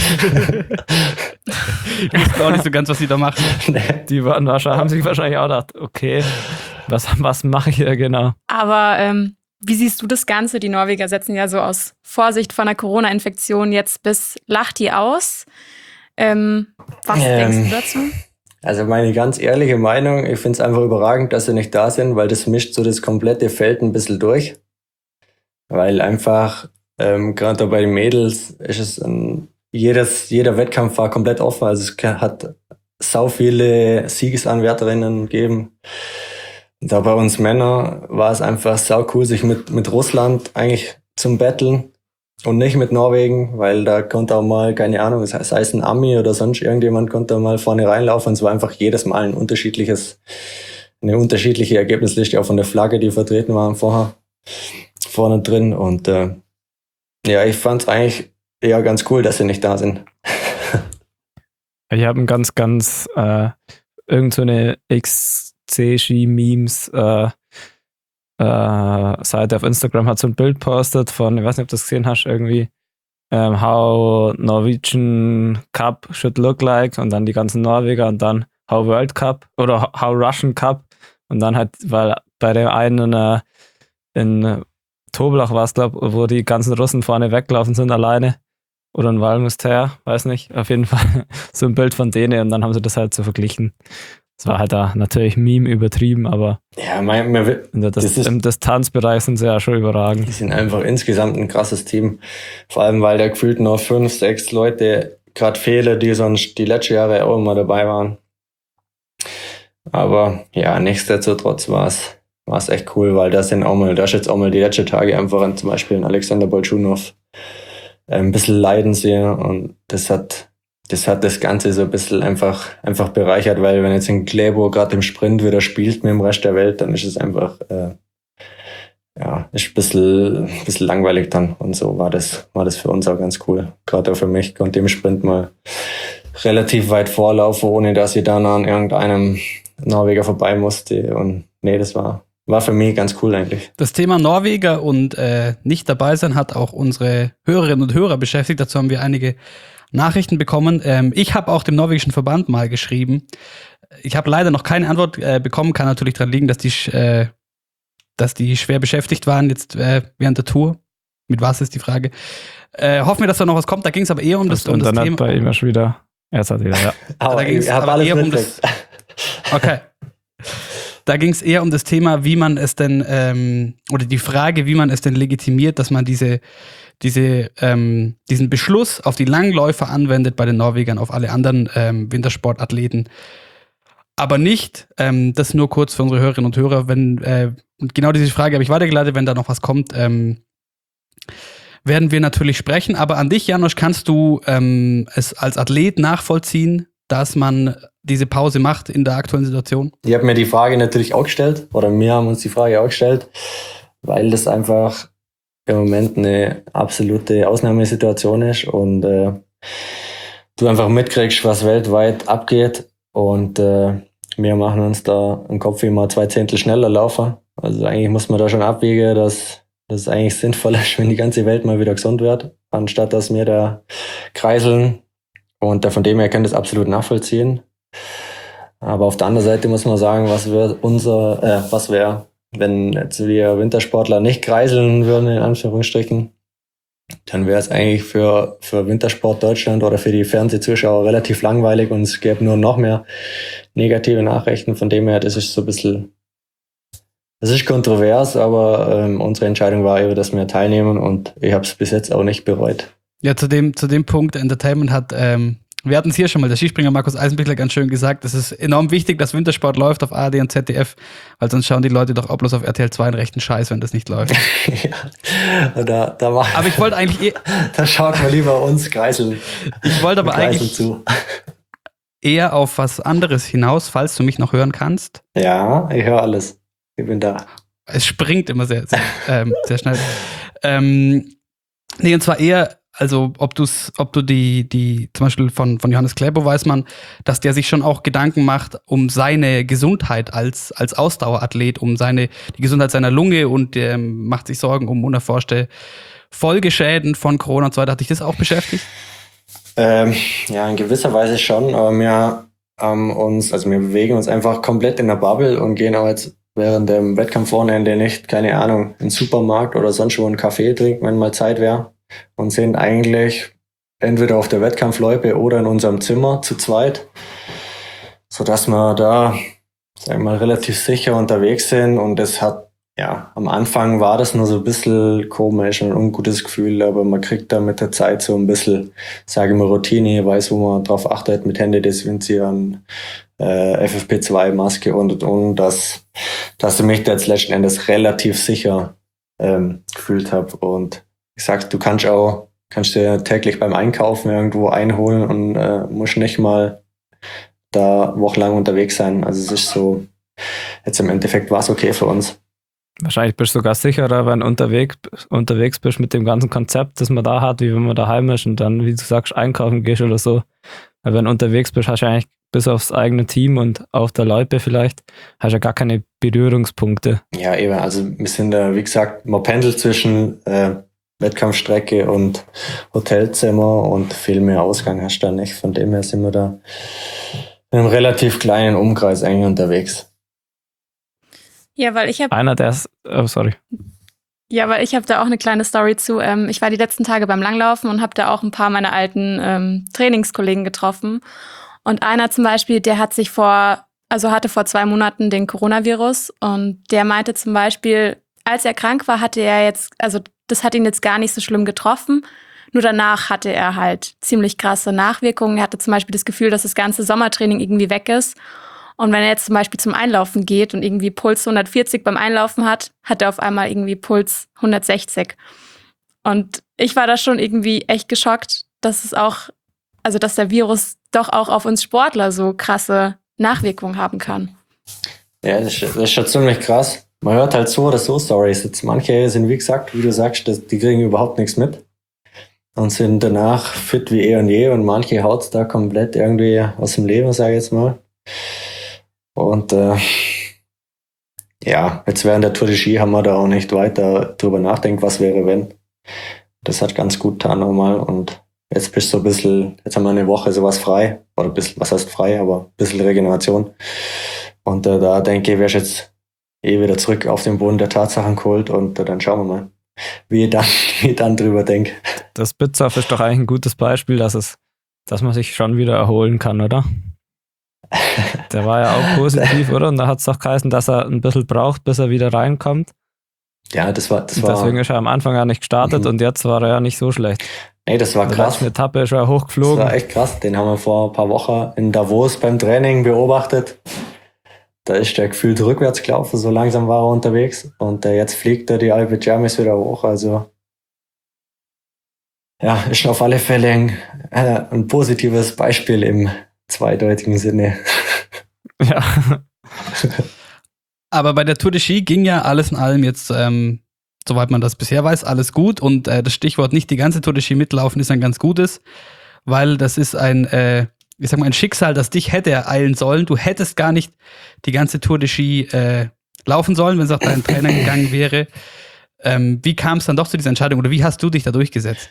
wusste auch nicht so ganz, was die da machen. Nee. Die waren wahrscheinlich, haben sich wahrscheinlich auch gedacht, okay, was, was mache ich hier genau? Aber ähm, wie siehst du das Ganze? Die Norweger setzen ja so aus Vorsicht vor einer Corona-Infektion jetzt bis Lahti aus. Ähm, was Ähm. denkst du dazu? Also meine ganz ehrliche Meinung, ich finde es einfach überragend, dass sie nicht da sind, weil das mischt so das komplette Feld ein bisschen durch. Weil einfach, ähm, gerade bei den Mädels ist es ein, jedes, jeder Wettkampf war komplett offen. Also es hat sau viele Siegesanwärterinnen gegeben. Da bei uns Männer war es einfach sau cool, sich mit, mit Russland eigentlich zum Betteln und nicht mit Norwegen, weil da konnte auch mal, keine Ahnung, sei es ein Ami oder sonst irgendjemand, konnte da mal vorne reinlaufen und es war einfach jedes Mal ein unterschiedliches, eine unterschiedliche Ergebnisliste auch von der Flagge, die vertreten waren vorher, vorne drin und äh, ja, ich fand es eigentlich eher ganz cool, dass sie nicht da sind. Ich habe ein ganz, ganz, äh, irgend so eine X C-Ski-Memes äh, äh, Seite auf Instagram hat so ein Bild postet von, ich weiß nicht, ob du das gesehen hast, irgendwie ähm, how Norwegian Cup should look like und dann die ganzen Norweger und dann how World Cup oder how Russian Cup und dann halt, weil bei dem einen äh, in Toblach war es, glaube ich, wo die ganzen Russen vorne weglaufen sind alleine oder in Valmuster, weiß nicht, auf jeden Fall so ein Bild von denen und dann haben sie das halt so verglichen. Es war halt da natürlich Meme übertrieben, aber Ja, mein, man will, in der, das ist, im Distanzbereich sind sie ja schon die überragend. sind einfach insgesamt ein krasses Team. Vor allem, weil da gefühlt noch fünf, sechs Leute gerade fehlen, die sonst die letzten Jahre auch immer dabei waren. Aber ja, nichtsdestotrotz war es war es echt cool, weil da sind auch mal, da ist jetzt auch mal die letzten Tage einfach an, zum Beispiel in Alexander Bolschunow ein bisschen leiden sehen und das hat Das hat das Ganze so ein bisschen einfach, einfach bereichert, weil wenn jetzt ein Klæbo gerade im Sprint wieder spielt mit dem Rest der Welt, dann ist es einfach, äh, ja, ist ein bisschen, ein bisschen langweilig dann. Und so war das, war das für uns auch ganz cool. Gerade auch für mich konnte im Sprint mal relativ weit vorlaufen, ohne dass ich dann an irgendeinem Norweger vorbei musste. Und nee, das war, war für mich ganz cool eigentlich. Das Thema Norweger und äh, nicht dabei sein hat auch unsere Hörerinnen und Hörer beschäftigt. Dazu haben wir einige Nachrichten bekommen. Ähm, ich habe auch dem norwegischen Verband mal geschrieben. Ich habe leider noch keine Antwort äh, bekommen. Kann natürlich daran liegen, dass die, äh, dass die schwer beschäftigt waren jetzt äh, während der Tour. Mit was ist die Frage? Äh, hoffen wir, dass da noch was kommt. Da ging es aber eher um das, Und um das dann Thema. hat bei ihm ja schon wieder, er hat wieder, ja. Aber da ging's ich habe aber alles eher um mitgekriegt. Okay. Da ging es eher um das Thema, wie man es denn, ähm, oder die Frage, wie man es denn legitimiert, dass man diese, diese, ähm, diesen Beschluss auf die Langläufer anwendet bei den Norwegern, auf alle anderen ähm, Wintersportathleten. Aber nicht, ähm, das nur kurz für unsere Hörerinnen und Hörer, wenn, äh, und genau diese Frage habe ich weitergeleitet, wenn da noch was kommt, ähm, werden wir natürlich sprechen. Aber an dich, Janosch, kannst du ähm, es als Athlet nachvollziehen, dass man diese Pause macht in der aktuellen Situation? Ich habe mir die Frage natürlich auch gestellt, oder wir haben uns die Frage auch gestellt, weil das einfach im Moment eine absolute Ausnahmesituation ist und äh, du einfach mitkriegst, was weltweit abgeht und äh, wir machen uns da im Kopf immer zwei Zehntel schneller laufen. Also eigentlich muss man da schon abwägen, dass das eigentlich sinnvoll ist, wenn die ganze Welt mal wieder gesund wird, anstatt dass wir da kreiseln. Und von dem her kann das absolut nachvollziehen. Aber auf der anderen Seite muss man sagen, was wäre unser, äh, was wäre, wenn jetzt wir Wintersportler nicht kreiseln würden, in Anführungsstrichen, dann wäre es eigentlich für, für Wintersport Deutschland oder für die Fernsehzuschauer relativ langweilig und es gäbe nur noch mehr negative Nachrichten. Von dem her, das ist so ein bisschen, das ist kontrovers, aber ähm, unsere Entscheidung war eben, dass wir teilnehmen und ich habe es bis jetzt auch nicht bereut. Ja, zu dem, zu dem Punkt, Entertainment hat ähm, Wir hatten es hier schon mal, der Skispringer Markus Eisenbichler ganz schön gesagt, es ist enorm wichtig, dass Wintersport läuft auf A R D und Z D F, weil sonst schauen die Leute doch auch bloß auf R T L zwei einen rechten Scheiß, wenn das nicht läuft. ja, da, da war, aber ich wollte eigentlich eh, da schaut man lieber uns Kreisel. Ich wollte aber eigentlich zu. eher auf was anderes hinaus, falls du mich noch hören kannst. Ja, ich höre alles. Ich bin da. Es springt immer sehr, sehr, ähm, sehr schnell. Ähm, nee, und zwar eher, also ob du's, ob du die, die, zum Beispiel von, von Johannes Kläbo weiß man, dass der sich schon auch Gedanken macht um seine Gesundheit als, als Ausdauerathlet, um seine, die Gesundheit seiner Lunge und ähm, macht sich Sorgen um unerforschte Folgeschäden von Corona und so weiter. Hat dich das auch beschäftigt? Ähm, ja, in gewisser Weise schon, aber wir haben uns, also wir bewegen uns einfach komplett in der Bubble und gehen auch jetzt während dem Wettkampfwochenende nicht, keine Ahnung, in den Supermarkt oder sonst wo einen Kaffee trinken, wenn mal Zeit wäre. Und sind eigentlich entweder auf der Wettkampfloipe oder in unserem Zimmer zu zweit, sodass wir da, sagen wir mal, relativ sicher unterwegs sind. Und das hat, ja, am Anfang war das nur so ein bisschen komisch und ein ungutes Gefühl, aber man kriegt da mit der Zeit so ein bisschen, sage ich mal, Routine, weiß, wo man drauf achtet, mit Händedesinfizieren, äh, F F P zwei Maske und und und, dass, dass ich mich da jetzt letzten Endes relativ sicher ähm, gefühlt habe. Und ich sag, du kannst auch, kannst dir täglich beim Einkaufen irgendwo einholen und äh, musst nicht mal da wochenlang unterwegs sein. Also es ist so, jetzt im Endeffekt war es okay für uns. Wahrscheinlich bist du sogar sicherer, wenn du unterwegs, unterwegs bist mit dem ganzen Konzept, das man da hat, wie wenn man daheim ist und dann, wie du sagst, einkaufen gehst oder so. Weil wenn du unterwegs bist, hast du eigentlich bis aufs eigene Team und auf der Loipe vielleicht, hast du ja gar keine Berührungspunkte. Ja, eben, also wir sind da, wie gesagt, man pendelt zwischen äh, Wettkampfstrecke und Hotelzimmer und viel mehr Ausgang hast du da nicht. Von dem her sind wir da in einem relativ kleinen Umkreis eigentlich unterwegs. Ja, weil ich habe Einer, der ist, oh, sorry. Ja, weil ich habe da auch eine kleine Story zu. Ähm, ich war die letzten Tage beim Langlaufen und habe da auch ein paar meiner alten ähm, Trainingskollegen getroffen. Und einer zum Beispiel, der hat sich vor, also hatte vor zwei Monaten den Coronavirus und der meinte zum Beispiel, als er krank war, hatte er jetzt, also das hat ihn jetzt gar nicht so schlimm getroffen. Nur danach hatte er halt ziemlich krasse Nachwirkungen. Er hatte zum Beispiel das Gefühl, dass das ganze Sommertraining irgendwie weg ist. Und wenn er jetzt zum Beispiel zum Einlaufen geht und irgendwie Puls hundertvierzig beim Einlaufen hat, hat er auf einmal irgendwie Puls hundertsechzig. Und ich war da schon irgendwie echt geschockt, dass es auch, also dass der Virus doch auch auf uns Sportler so krasse Nachwirkungen haben kann. Ja, das ist, das ist schon ziemlich krass. Man hört halt so oder so Stories. Jetzt manche sind, wie gesagt, wie du sagst, die kriegen überhaupt nichts mit und sind danach fit wie eh und je und manche haut's da komplett irgendwie aus dem Leben, sage ich jetzt mal. Und äh, ja, jetzt während der Tour de Ski haben wir da auch nicht weiter drüber nachdenkt, was wäre, wenn. Das hat ganz gut getan nochmal und jetzt bist du so ein bisschen, jetzt haben wir eine Woche sowas frei, oder ein bisschen, was heißt frei, aber ein bisschen Regeneration. Und äh, da denke ich, wärst jetzt eh wieder zurück auf den Boden der Tatsachen geholt und äh, dann schauen wir mal, wie ich dann, wie ich dann drüber denke. Das Bitzoff ist doch eigentlich ein gutes Beispiel, dass es, dass man sich schon wieder erholen kann, oder? Der war ja auch positiv, oder? Und da hat es doch geheißen, dass er ein bisschen braucht, bis er wieder reinkommt. Ja, das war, das Und war. deswegen ist er am Anfang ja nicht gestartet Mhm. und jetzt war er ja nicht so schlecht. Nee, das war Die krass. letzte Etappe ist er Das hochgeflogen. war echt krass. Den haben wir vor ein paar Wochen in Davos beim Training beobachtet. Da ist der gefühlt rückwärts gelaufen, so langsam war er unterwegs. Und äh, jetzt fliegt er die Alpe Džermes wieder hoch. Also ja, ist auf alle Fälle ein, äh, ein positives Beispiel im zweideutigen Sinne. Ja. Aber bei der Tour de Ski ging ja alles in allem jetzt, ähm, soweit man das bisher weiß, alles gut. Und äh, das Stichwort nicht die ganze Tour de Ski mitlaufen ist ein ganz gutes, weil das ist ein, äh, ich sag mal, ein Schicksal, das dich hätte ereilen sollen. Du hättest gar nicht die ganze Tour de Ski äh, laufen sollen, wenn es auch deinen Trainer gegangen wäre. Ähm, wie kam es dann doch zu dieser Entscheidung oder wie hast du dich da durchgesetzt?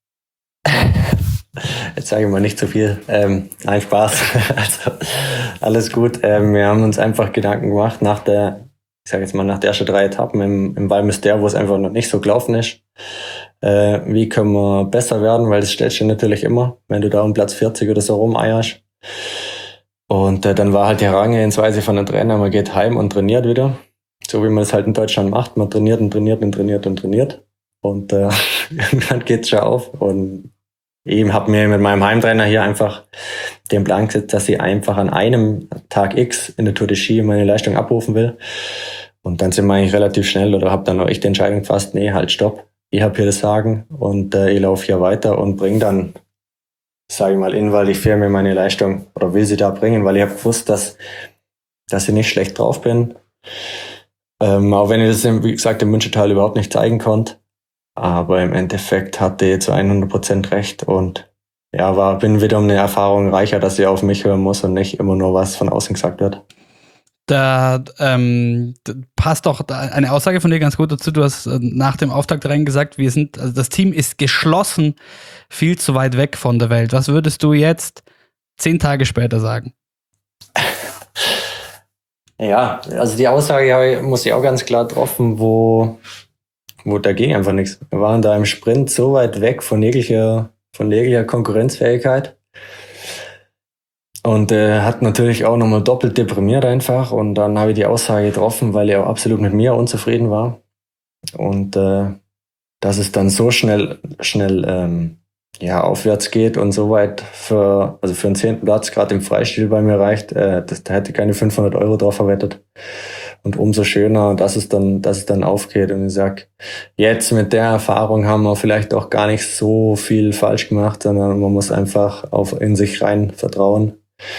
Jetzt sage ich mal nicht zu viel. Ähm, nein, Spaß. Also, alles gut. Ähm, wir haben uns einfach Gedanken gemacht nach der, ich sage jetzt mal nach der ersten drei Etappen im, im Val Müstair, wo es einfach noch nicht so gelaufen ist. Äh, wie können wir besser werden? Weil das stellst du natürlich immer, wenn du da um Platz vierzig oder so rumeierst. Und äh, dann war halt die Herangehensweise von den Trainer, man geht heim und trainiert wieder. So wie man es halt in Deutschland macht. Man trainiert und trainiert und trainiert und trainiert. Und äh, irgendwann geht's schon auf. Und ich habe mir mit meinem Heimtrainer hier einfach den Plan gesetzt, dass ich einfach an einem Tag X in der Tour de Ski meine Leistung abrufen will. Und dann sind wir eigentlich relativ schnell oder habe dann auch echt die Entscheidung gefasst, nee, halt stopp. Ich habe hier das Sagen und äh, ich laufe hier weiter und bringe dann, sage ich mal, innerlich fair mir meine Leistung oder will sie da bringen, weil ich habe gewusst, dass, dass ich nicht schlecht drauf bin. Ähm, auch wenn ich das, wie gesagt, im Münstertal überhaupt nicht zeigen konnte. Aber im Endeffekt hatte ich zu hundert Prozent recht und ja, war, bin wieder um eine Erfahrung reicher, dass ich auf mich hören muss und nicht immer nur was von außen gesagt wird. Da ähm, passt doch eine Aussage von dir ganz gut dazu. Du hast nach dem Auftaktrennen gesagt, wir sind, also das Team ist geschlossen viel zu weit weg von der Welt. Was würdest du jetzt zehn Tage später sagen? Ja, also die Aussage muss ich auch ganz klar treffen, wo, wo da ging einfach nichts. Wir waren da im Sprint so weit weg von jeglicher, von jeglicher Konkurrenzfähigkeit. Und äh, hat natürlich auch nochmal doppelt deprimiert einfach. Und dann habe ich die Aussage getroffen, weil ich auch absolut mit mir unzufrieden war. Und äh, dass es dann so schnell schnell ähm, ja aufwärts geht und so weit für also für einen zehnten Platz gerade im Freistil bei mir reicht, äh, das, da hätte ich keine fünfhundert Euro drauf verwettet. Und umso schöner, dass es dann dass es dann aufgeht. Und ich sag, jetzt mit der Erfahrung haben wir vielleicht auch gar nicht so viel falsch gemacht, sondern man muss einfach auf in sich rein vertrauen.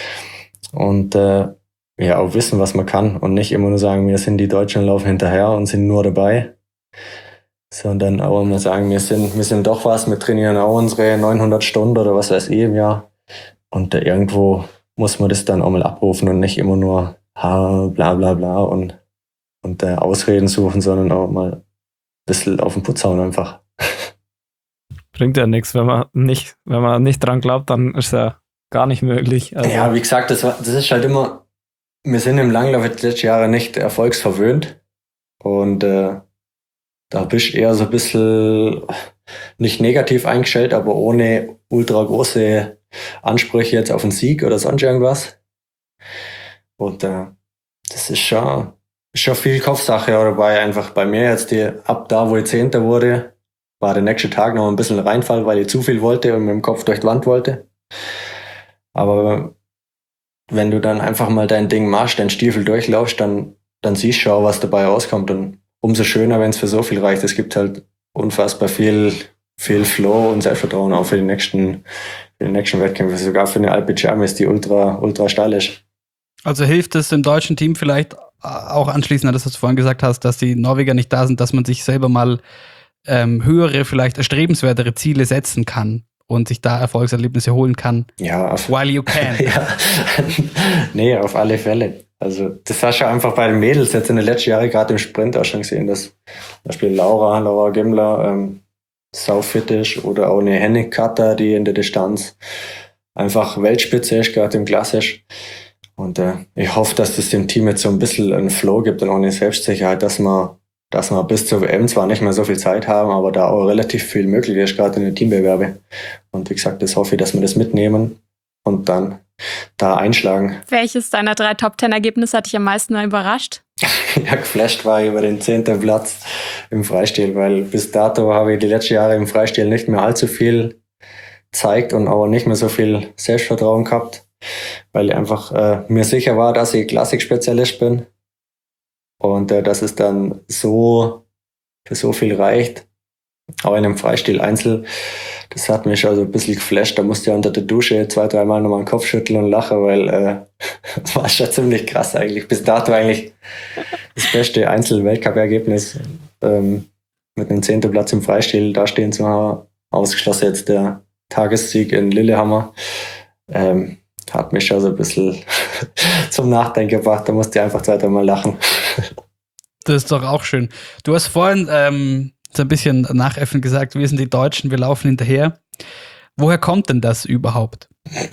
Und äh, ja, auch wissen, was man kann und nicht immer nur sagen, wir sind die Deutschen, laufen hinterher und sind nur dabei, sondern auch immer sagen, wir sind, wir sind doch was, wir trainieren auch unsere neunhundert Stunden oder was weiß ich im Jahr und äh, irgendwo muss man das dann auch mal abrufen und nicht immer nur ha, bla bla bla und, und äh, Ausreden suchen, sondern auch mal ein bisschen auf den Putz hauen einfach. Bringt ja nichts, wenn man nicht, wenn man nicht dran glaubt, dann ist ja gar nicht möglich. Also ja, wie gesagt, das, war, das ist halt immer, wir sind im Langlauf jetzt letzte Jahre nicht erfolgsverwöhnt und äh, da bist du eher so ein bisschen nicht negativ eingestellt, aber ohne ultra große Ansprüche jetzt auf einen Sieg oder sonst irgendwas. Und äh, das ist schon, schon viel Kopfsache dabei. Einfach bei mir jetzt, die, ab da, wo ich Zehnter wurde, war der nächste Tag noch ein bisschen ein Reinfall, weil ich zu viel wollte und mit dem Kopf durch die Wand wollte. Aber wenn du dann einfach mal dein Ding machst, deinen Stiefel durchlaufst, dann, dann siehst du auch, was dabei rauskommt. Und umso schöner, wenn es für so viel reicht. Es gibt halt unfassbar viel, viel Flow und Selbstvertrauen auch für die nächsten, für die nächsten Wettkämpfe. Sogar für eine Alpe Adjourmis, die ultra, ultra steil ist. Also hilft es dem deutschen Team vielleicht auch anschließend an das, was du vorhin gesagt hast, dass die Norweger nicht da sind, dass man sich selber mal ähm, höhere, vielleicht erstrebenswertere Ziele setzen kann und sich da Erfolgserlebnisse holen kann. Ja, auf, while you can. ja. Nee, auf alle Fälle. Also das hast du einfach bei den Mädels jetzt in den letzten Jahren gerade im Sprint auch schon gesehen, dass zum Beispiel Laura, Laura Gimmler ähm, saufit ist oder auch eine Hennig Cutter, die in der Distanz einfach Weltspitze ist, gerade im Klassisch. Und äh, ich hoffe, dass das dem Team jetzt so ein bisschen einen Flow gibt und auch eine Selbstsicherheit, dass wir, dass wir bis zur W M zwar nicht mehr so viel Zeit haben, aber da auch relativ viel möglich ist, gerade in den Teambewerbe. Und wie gesagt, das hoffe ich, dass wir das mitnehmen und dann da einschlagen. Welches deiner drei Top-Ten-Ergebnisse hat dich am meisten überrascht? Ja, geflasht war ich über den zehnten Platz im Freistil, weil bis dato habe ich die letzten Jahre im Freistil nicht mehr allzu viel gezeigt und auch nicht mehr so viel Selbstvertrauen gehabt, weil ich einfach äh, mir sicher war, dass ich Klassik-Spezialist bin und äh, dass es dann so für so viel reicht. Auch in einem Freistil-Einzel, das hat mich schon so ein bisschen geflasht. Da musste ich unter der Dusche zwei, dreimal nochmal den Kopf schütteln und lachen, weil äh, das war schon ziemlich krass eigentlich. Bis dato eigentlich das beste Einzel-Weltcup-Ergebnis ähm, mit einem zehnten Platz im Freistil dastehen zu haben. Ausgeschlossen jetzt der Tagessieg in Lillehammer. Ähm, hat mich schon so ein bisschen zum Nachdenken gebracht. Da musste ich einfach zwei, dreimal lachen. Das ist doch auch schön. Du hast vorhin ähm, so ein bisschen nachäffend gesagt, wir sind die Deutschen, wir laufen hinterher. Woher kommt denn das überhaupt?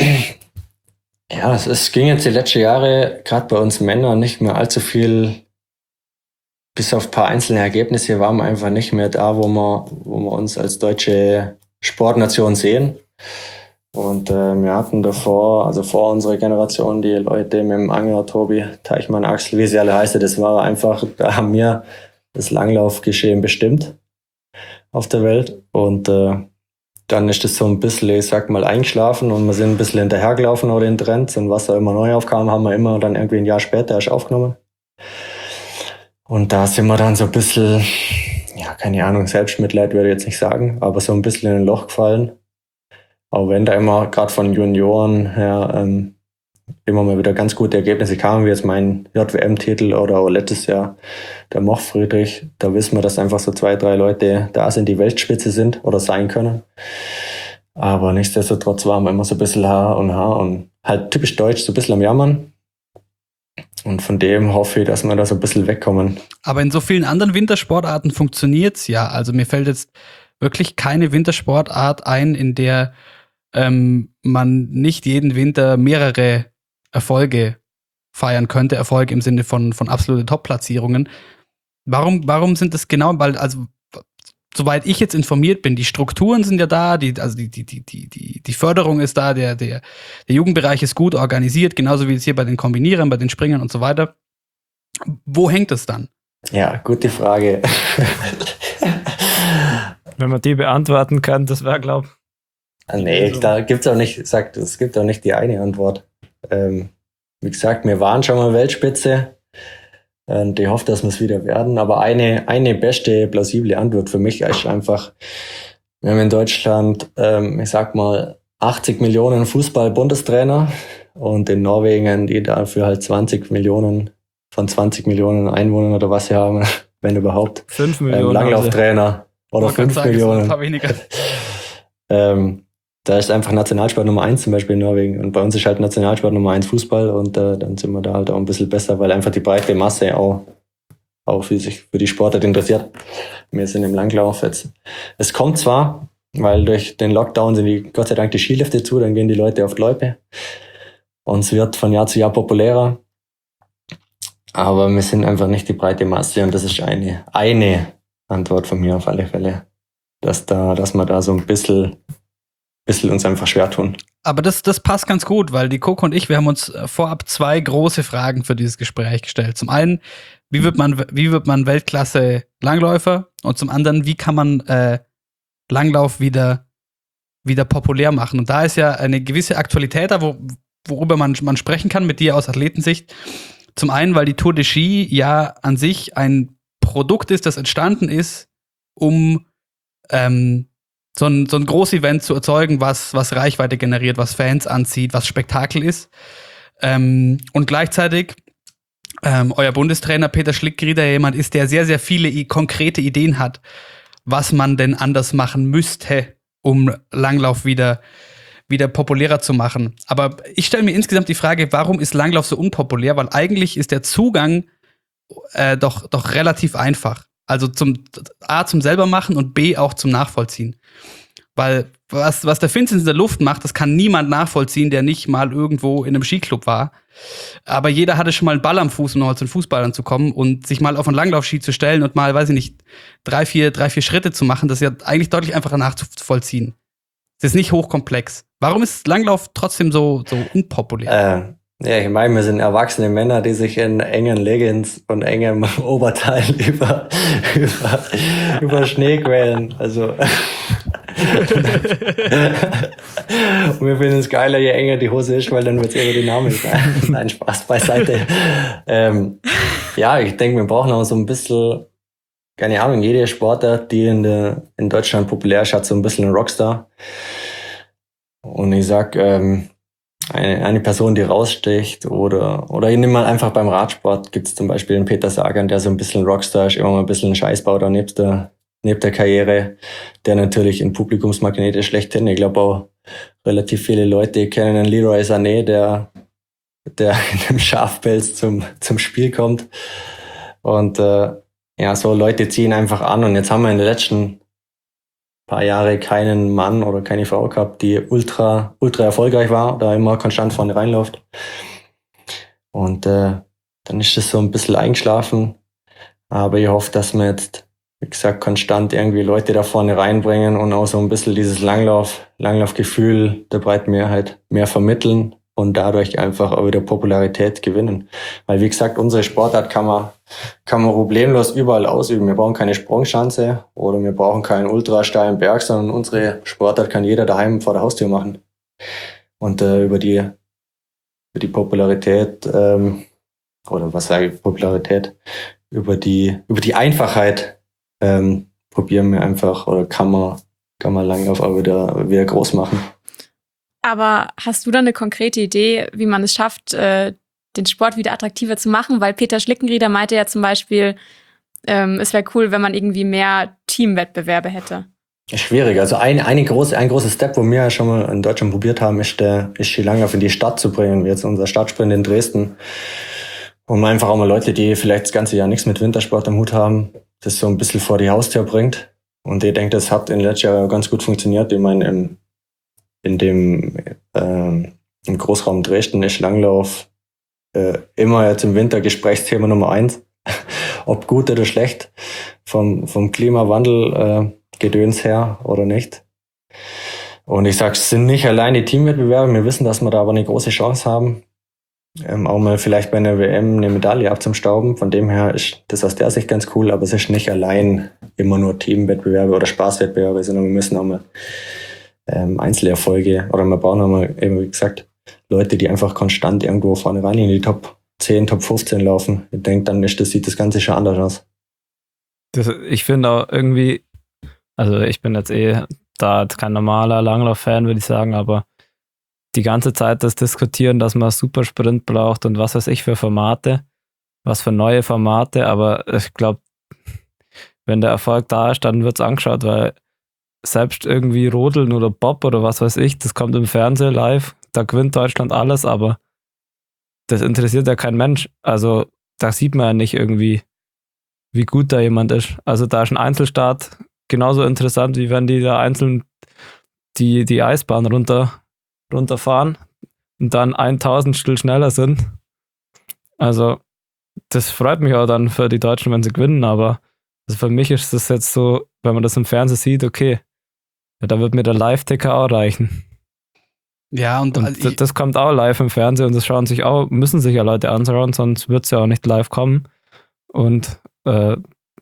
Ja, es, es ging jetzt die letzten Jahre, gerade bei uns Männern, nicht mehr allzu viel, bis auf ein paar einzelne Ergebnisse waren wir einfach nicht mehr da, wo wir, wo wir uns als deutsche Sportnation sehen. Und äh, wir hatten davor, also vor unserer Generation, die Leute mit dem Anger, Tobi, Teichmann, Axel, wie sie alle heißen, das war einfach, da haben wir das Langlaufgeschehen bestimmt auf der Welt. Und äh, dann ist das so ein bisschen, ich sag mal, eingeschlafen und wir sind ein bisschen hinterhergelaufen oder den Trends und was da immer neu aufkam, haben wir immer dann irgendwie ein Jahr später erst aufgenommen. Und da sind wir dann so ein bisschen, ja, keine Ahnung, Selbstmitleid würde ich jetzt nicht sagen, aber so ein bisschen in ein Loch gefallen. Auch wenn da immer, gerade von Junioren her, ähm, immer mal wieder ganz gute Ergebnisse kamen, wie jetzt mein J W M-Titel oder auch letztes Jahr der Moch Friedrich. Da wissen wir, dass einfach so zwei, drei Leute da sind, die Weltspitze sind oder sein können. Aber nichtsdestotrotz waren wir immer so ein bisschen Haar und Haar und halt typisch deutsch, so ein bisschen am Jammern. Und von dem hoffe ich, dass wir da so ein bisschen wegkommen. Aber in so vielen anderen Wintersportarten funktioniert's ja. Also mir fällt jetzt wirklich keine Wintersportart ein, in der ähm, man nicht jeden Winter mehrere Erfolge feiern könnte. Erfolge im Sinne von, von absolute Top-Platzierungen. Warum, warum sind das genau? Weil, also, soweit ich jetzt informiert bin, die Strukturen sind ja da, die, also die, die, die, die, die Förderung ist da, der, der, der Jugendbereich ist gut organisiert, genauso wie es hier bei den Kombinierern, bei den Springern und so weiter. Wo hängt es dann? Ja, gute Frage. Wenn man die beantworten kann, das wäre, glaube ich. Nee, da gibt's auch nicht, sagt, es gibt auch nicht die eine Antwort. Ähm, wie gesagt, wir waren schon mal Weltspitze und ich hoffe, dass wir es wieder werden. Aber eine, eine beste, plausible Antwort für mich ist einfach, wir haben in Deutschland, ähm, ich sag mal, achtzig Millionen Fußball-Bundestrainer und in Norwegen, die dafür halt zwanzig Millionen von zwanzig Millionen Einwohnern oder was sie haben, wenn überhaupt, fünf ähm, Millionen. Langlauftrainer oder fünf sagen, Millionen. ein paar weniger. ähm, Da ist einfach Nationalsport Nummer eins zum Beispiel in Norwegen. Und bei uns ist halt Nationalsport Nummer eins Fußball und äh, dann sind wir da halt auch ein bisschen besser, weil einfach die breite Masse auch, auch für sich für die Sportart interessiert. Wir sind im Langlauf jetzt. Es kommt zwar, weil durch den Lockdown sind die Gott sei Dank die Skilifte zu, dann gehen die Leute auf die Loipe. Und es wird von Jahr zu Jahr populärer. Aber wir sind einfach nicht die breite Masse und das ist eine, eine Antwort von mir auf alle Fälle. Dass da, dass wir da so ein bisschen bisschen uns einfach schwer tun. Aber das, das passt ganz gut, weil die Coco und ich, wir haben uns vorab zwei große Fragen für dieses Gespräch gestellt. Zum einen, wie wird man, wie wird man Weltklasse-Langläufer? Und zum anderen, wie kann man äh, Langlauf wieder, wieder populär machen? Und da ist ja eine gewisse Aktualität da, wo, worüber man, man sprechen kann mit dir aus Athletensicht. Zum einen, weil die Tour de Ski ja an sich ein Produkt ist, das entstanden ist, um ähm, so ein, so ein Groß-Event zu erzeugen, was, was Reichweite generiert, was Fans anzieht, was Spektakel ist. Ähm, und gleichzeitig ähm, euer Bundestrainer Peter Schlickgrieder ja jemand ist, der sehr, sehr viele i- konkrete Ideen hat, was man denn anders machen müsste, um Langlauf wieder, wieder populärer zu machen. Aber ich stelle mir insgesamt die Frage, warum ist Langlauf so unpopulär? Weil eigentlich ist der Zugang äh, doch, doch relativ einfach. Also zum A, zum selber machen und B, auch zum Nachvollziehen. Weil was, was der Vinzenz in der Luft macht, das kann niemand nachvollziehen, der nicht mal irgendwo in einem Skiclub war. Aber jeder hatte schon mal einen Ball am Fuß, um noch zu den Fußballern zu kommen und sich mal auf einen Langlaufski zu stellen und mal, weiß ich nicht, drei, vier, drei, vier Schritte zu machen, das ist ja eigentlich deutlich einfacher nachzuvollziehen. Das ist nicht hochkomplex. Warum ist Langlauf trotzdem so, so unpopulär? Äh, ja, ich meine, wir sind erwachsene Männer, die sich in engen Leggings und engem Oberteil über, über, über Schnee quälen. Also und wir finden es geiler, je enger die Hose ist, weil dann wird es aerodynamisch sein. Nein, Spaß beiseite. ähm, ja, ich denke, wir brauchen auch so ein bisschen, keine Ahnung, jede Sportart, die in, der, in Deutschland populär ist, hat so ein bisschen einen Rockstar. Und ich sag, ähm, Eine, eine Person, die raussticht oder, oder ich nehme mal einfach beim Radsport, gibt es zum Beispiel den Peter Sagan, der so ein bisschen Rockstar ist, immer mal ein bisschen Scheiß baut auch neben der, neben der Karriere, der natürlich ein Publikumsmagnet ist schlechthin. Ich glaube auch relativ viele Leute kennen den Leroy Sané, der, der in einem Schafpelz zum, zum Spiel kommt. Und äh, ja, so Leute ziehen einfach an und jetzt haben wir in den letzten paar Jahre keinen Mann oder keine Frau gehabt, die ultra, ultra erfolgreich war, da immer konstant vorne reinläuft. Und äh, dann ist das so ein bisschen eingeschlafen. Aber ich hoffe, dass wir jetzt, wie gesagt, konstant irgendwie Leute da vorne reinbringen und auch so ein bisschen dieses Langlauf, Langlaufgefühl der breiten Mehrheit mehr vermitteln. und dadurch einfach auch wieder Popularität gewinnen. Weil wie gesagt, unsere Sportart kann man, kann man problemlos überall ausüben. Wir brauchen keine Sprungschanze oder wir brauchen keinen ultra steilen Berg, sondern unsere Sportart kann jeder daheim vor der Haustür machen. Und äh, über die über die Popularität ähm, oder was sage ich, Popularität, über die über die Einfachheit ähm, probieren wir einfach oder kann man kann man Langlauf auch wieder, wieder groß machen. Aber hast du da eine konkrete Idee, wie man es schafft, äh, den Sport wieder attraktiver zu machen? Weil Peter Schlickenrieder meinte ja zum Beispiel, ähm, es wäre cool, wenn man irgendwie mehr Teamwettbewerbe hätte. Schwierig. Also ein, eine große, ein großes Step, wo wir ja schon mal in Deutschland probiert haben, ist, der, ist Skilanglauf in die Stadt zu bringen. Wie jetzt unser Stadtsprint in Dresden. Um einfach auch mal Leute, die vielleicht das ganze Jahr nichts mit Wintersport am Hut haben, das so ein bisschen vor die Haustür bringt. Und ich denke, das hat in den letzten Jahren ganz gut funktioniert. Ich meine, im, in dem ähm, im Großraum Dresden ist Langlauf äh, immer jetzt im Winter Gesprächsthema Nummer eins. Ob gut oder schlecht, vom, vom Klimawandel äh, Gedöns her oder nicht. Und ich sage, es sind nicht allein die Teamwettbewerbe. Wir wissen, dass wir da aber eine große Chance haben, ähm, auch mal vielleicht bei einer W M eine Medaille abzustauben. Von dem her ist das aus der Sicht ganz cool, aber es ist nicht allein immer nur Teamwettbewerbe oder Spaßwettbewerbe, sondern wir müssen auch mal ähm, Einzelerfolge oder wir brauchen auch mal, eben wie gesagt, Leute, die einfach konstant irgendwo vorne rein in die Top zehn, Top fünfzehn laufen. Ich denke, dann ist das, sieht das Ganze schon anders aus. Das, ich finde auch irgendwie, also ich bin jetzt eh da kein normaler Langlauf-Fan, würde ich sagen, aber die ganze Zeit das Diskutieren, dass man Supersprint braucht und was weiß ich für Formate, was für neue Formate, aber ich glaube, wenn der Erfolg da ist, dann wird es angeschaut, weil selbst irgendwie Rodeln oder Bob oder was weiß ich, das kommt im Fernsehen live, da gewinnt Deutschland alles, aber das interessiert ja kein Mensch. Also da sieht man ja nicht irgendwie, wie gut da jemand ist. Also da ist ein Einzelstart genauso interessant, wie wenn die da einzeln die, die Eisbahn runter, runterfahren und dann ein Tausendstel schneller sind. Also das freut mich auch dann für die Deutschen, wenn sie gewinnen, aber also für mich ist das jetzt so, wenn man das im Fernsehen sieht, okay, ja, da wird mir der Live-Ticker auch reichen. Ja, und, Und also ich, das kommt auch live im Fernsehen und das schauen sich auch, müssen sich ja Leute anschauen, sonst wird es ja auch nicht live kommen. Und äh,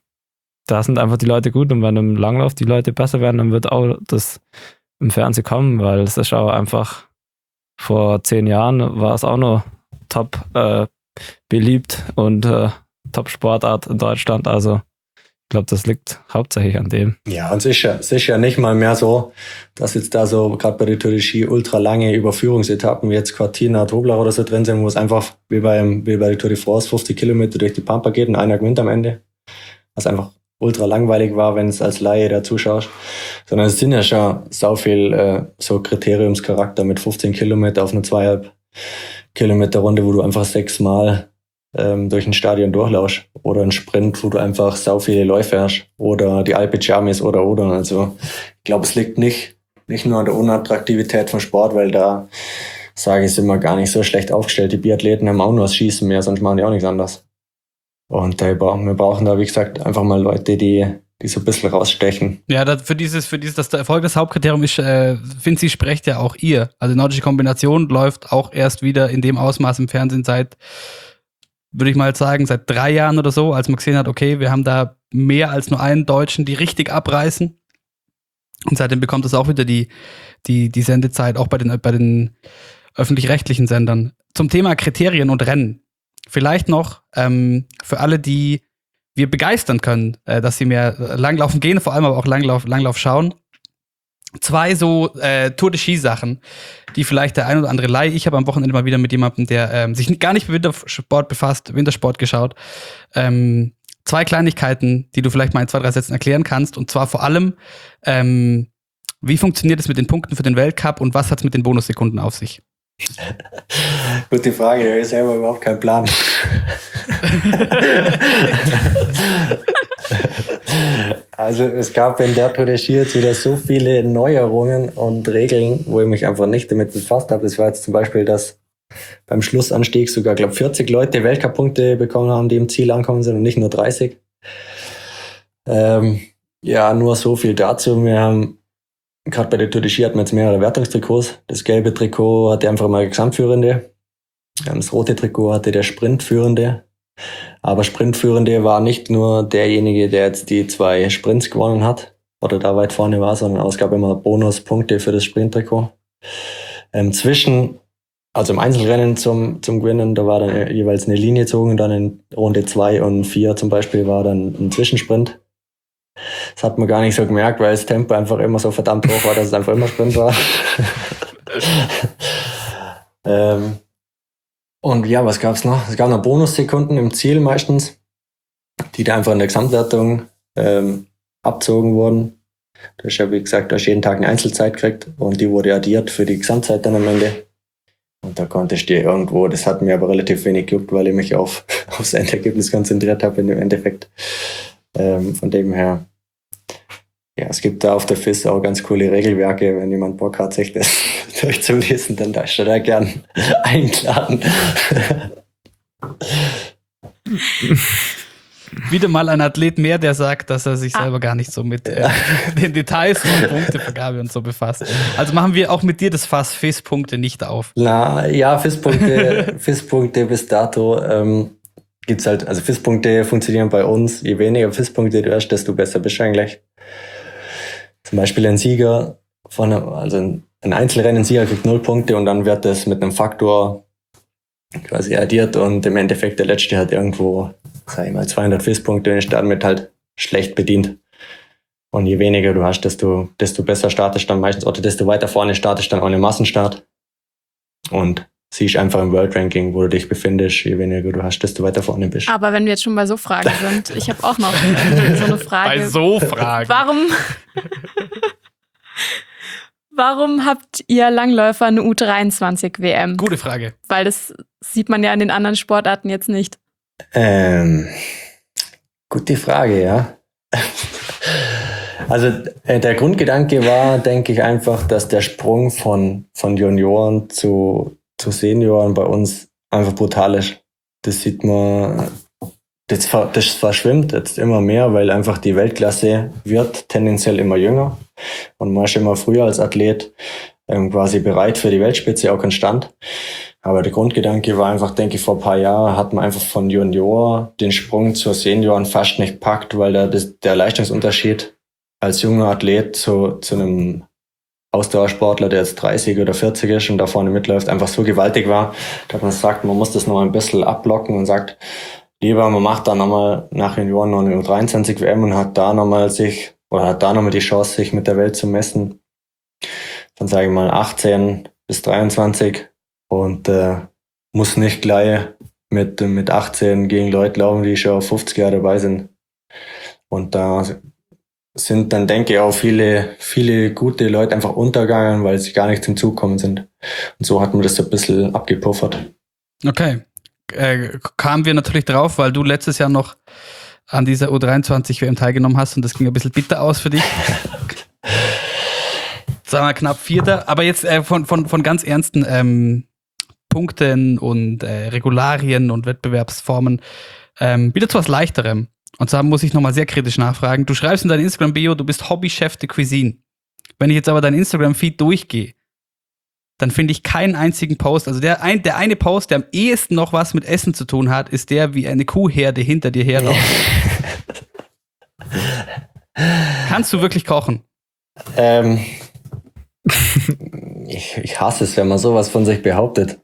da sind einfach die Leute gut und wenn im Langlauf die Leute besser werden, dann wird auch das im Fernsehen kommen, weil es ist auch einfach, vor zehn Jahren war es auch noch top äh, beliebt und äh, top Sportart in Deutschland, also ich glaube, das liegt hauptsächlich an dem. Ja, und es ist ja, es ist ja nicht mal mehr so, dass jetzt da so, gerade bei der Tour de Ski, ultra lange Überführungsetappen wie jetzt Cortina, Toblach oder so drin sind, wo es einfach wie, beim, wie bei der Tour de France fünfzig Kilometer durch die Pampa geht und einer gewinnt am Ende. Was einfach ultra langweilig war, wenn es als Laie da zuschaust. Sondern es sind ja schon so viel äh, so Kriteriumscharakter mit fünfzehn Kilometer auf eine zweieinhalb Kilometer Runde, wo du einfach sechsmal ähm, durch ein Stadion durchlaufst. Oder ein Sprint, wo du einfach so viele Läufe hast. Oder die Alpe Giamis oder oder. Also ich glaube, es liegt nicht, nicht nur an der Unattraktivität vom Sport, weil da, sage ich, sind wir gar nicht so schlecht aufgestellt. Die Biathleten haben auch nur das Schießen mehr, sonst machen die auch nichts anderes. Und äh, wir brauchen da, wie gesagt, einfach mal Leute, die, die so ein bisschen rausstechen. ja, das, für dieses, für dieses, dass der Erfolg das Hauptkriterium ist, äh, Vinci, sprecht ja auch ihr. Also nordische Kombination läuft auch erst wieder in dem Ausmaß im Fernsehen seit, würde ich mal sagen, seit drei Jahren oder so, als man gesehen hat, okay, wir haben da mehr als nur einen Deutschen, die richtig abreißen. Und seitdem bekommt es auch wieder die, die, die Sendezeit, auch bei den, bei den öffentlich-rechtlichen Sendern. Zum Thema Kriterien und Rennen. Vielleicht noch ähm, für alle, die wir begeistern können, äh, dass sie mehr Langlaufen gehen, vor allem aber auch Langlauf, Langlauf schauen. Zwei so äh, Tour de Ski-Sachen, die vielleicht der ein oder andere Laie. Ich habe am Wochenende mal wieder mit jemandem, der ähm, sich gar nicht mit Wintersport befasst, Wintersport geschaut. Ähm, zwei Kleinigkeiten, die du vielleicht mal in zwei, drei Sätzen erklären kannst. Und zwar vor allem, ähm, wie funktioniert es mit den Punkten für den Weltcup und was hat es mit den Bonussekunden auf sich? Gute Frage, ich habe selber überhaupt keinen Plan. Also es gab in der Tour de Ski jetzt wieder so viele Neuerungen und Regeln, wo ich mich einfach nicht damit befasst habe. Das war jetzt zum Beispiel, dass beim Schlussanstieg sogar, glaube vierzig Leute Weltcup-Punkte bekommen haben, die im Ziel ankommen sind und nicht nur dreißig. Ähm, ja, nur so viel dazu. Wir haben gerade bei der Tour de Ski hat man jetzt mehrere Wertungstrikots. Das gelbe Trikot hatte einfach mal Gesamtführende. Das rote Trikot hatte der Sprintführende. Aber Sprintführende war nicht nur derjenige, der jetzt die zwei Sprints gewonnen hat oder da weit vorne war, sondern es gab immer Bonuspunkte für das Sprinttrikot. Ähm, zwischen, also im Einzelrennen zum, zum Gewinnen, da war dann jeweils eine Linie gezogen, dann in Runde zwei und vier zum Beispiel war dann ein Zwischensprint. Das hat man gar nicht so gemerkt, weil das Tempo einfach immer so verdammt hoch war, dass es einfach immer Sprint war. ähm, und ja, was gab's noch? Es gab noch Bonussekunden im Ziel meistens, die da einfach in der Gesamtwertung ähm, abzogen wurden. Du hast ja, wie gesagt, du hast jeden Tag eine Einzelzeit gekriegt und die wurde addiert für die Gesamtzeit dann am Ende. Und da konnte ich dir irgendwo, das hat mir aber relativ wenig gejuckt, weil ich mich auf aufs Endergebnis konzentriert habe im Endeffekt. Ähm, von dem her, ja, es gibt da auf der F I S auch ganz coole Regelwerke. Wenn jemand Bock hat, sich das durchzulesen, dann darfst du da gern eingeladen. Wieder mal ein Athlet mehr, der sagt, dass er sich ah. selber gar nicht so mit äh, den Details von Punktevergabe und so befasst. Also machen wir auch mit dir das Fass F I S-Punkte nicht auf. Na, ja, F I S-Punkte, F I S-Punkte bis dato ähm, gibt's halt, also F I S-Punkte funktionieren bei uns. Je weniger F I S-Punkte du hast, desto besser bist du eigentlich. Zum Beispiel ein Sieger von einem, also ein Einzelrennen-Sieger kriegt null Punkte und dann wird das mit einem Faktor quasi addiert und im Endeffekt der Letzte hat irgendwo, sag ich mal, zweihundert F I S-Punkte und ist damit halt schlecht bedient. Und je weniger du hast, desto, desto besser startest dann meistens, oder desto weiter vorne startest dann auch eine Massenstart. Und siehst einfach im World Ranking, wo du dich befindest, je weniger du hast, desto weiter vorne bist. Aber wenn wir jetzt schon bei so Fragen sind, ich habe auch noch so eine Frage. Bei so Fragen. Warum, warum habt ihr Langläufer eine U dreiundzwanzig W M? Gute Frage. Weil das sieht man ja in den anderen Sportarten jetzt nicht. Ähm, gute Frage, ja. Also äh, der Grundgedanke war, denke ich, einfach, dass der Sprung von, von Junioren zu, zu Senioren bei uns einfach brutal ist. Das sieht man, das, das verschwimmt jetzt immer mehr, weil einfach die Weltklasse wird tendenziell immer jünger und man ist immer früher als Athlet ähm, quasi bereit für die Weltspitze, auch konstant. Aber der Grundgedanke war einfach, denke ich, vor ein paar Jahren hat man einfach von Junior den Sprung zur Senioren fast nicht gepackt, weil da das, der Leistungsunterschied als junger Athlet zu, zu einem Ausdauersportler, der jetzt dreißig oder vierzig ist und da vorne mitläuft, einfach so gewaltig war, dass man sagt, man muss das noch ein bisschen abblocken und sagt, lieber man macht da nochmal nach Junioren noch eine U dreiundzwanzig W M und hat da nochmal sich, oder hat da nochmal die Chance, sich mit der Welt zu messen. Dann sage ich mal achtzehn bis dreiundzwanzig und äh, muss nicht gleich mit, mit achtzehn gegen Leute laufen, die schon auf fünfzig Jahre dabei sind. Und da sind dann, denke ich, auch viele, viele gute Leute einfach untergegangen, weil sie gar nicht zum Zug gekommen sind. Und so hat man das so ein bisschen abgepuffert. Okay. Äh, kamen wir natürlich drauf, weil du letztes Jahr noch an dieser U dreiundzwanzig W M teilgenommen hast und das ging ein bisschen bitter aus für dich. Sagen wir knapp Vierter. Aber jetzt äh, von, von, von ganz ernsten ähm, Punkten und äh, Regularien und Wettbewerbsformen ähm, wieder zu was Leichterem. Und zwar muss ich nochmal sehr kritisch nachfragen. Du schreibst in deinem Instagram-Bio, du bist Hobby-Chef de Cuisine. Wenn ich jetzt aber deinen Instagram-Feed durchgehe, dann finde ich keinen einzigen Post. Also der, ein, der eine Post, der am ehesten noch was mit Essen zu tun hat, ist der, wie eine Kuhherde hinter dir herläuft. Kannst du wirklich kochen? Ähm, ich, ich hasse es, wenn man sowas von sich behauptet.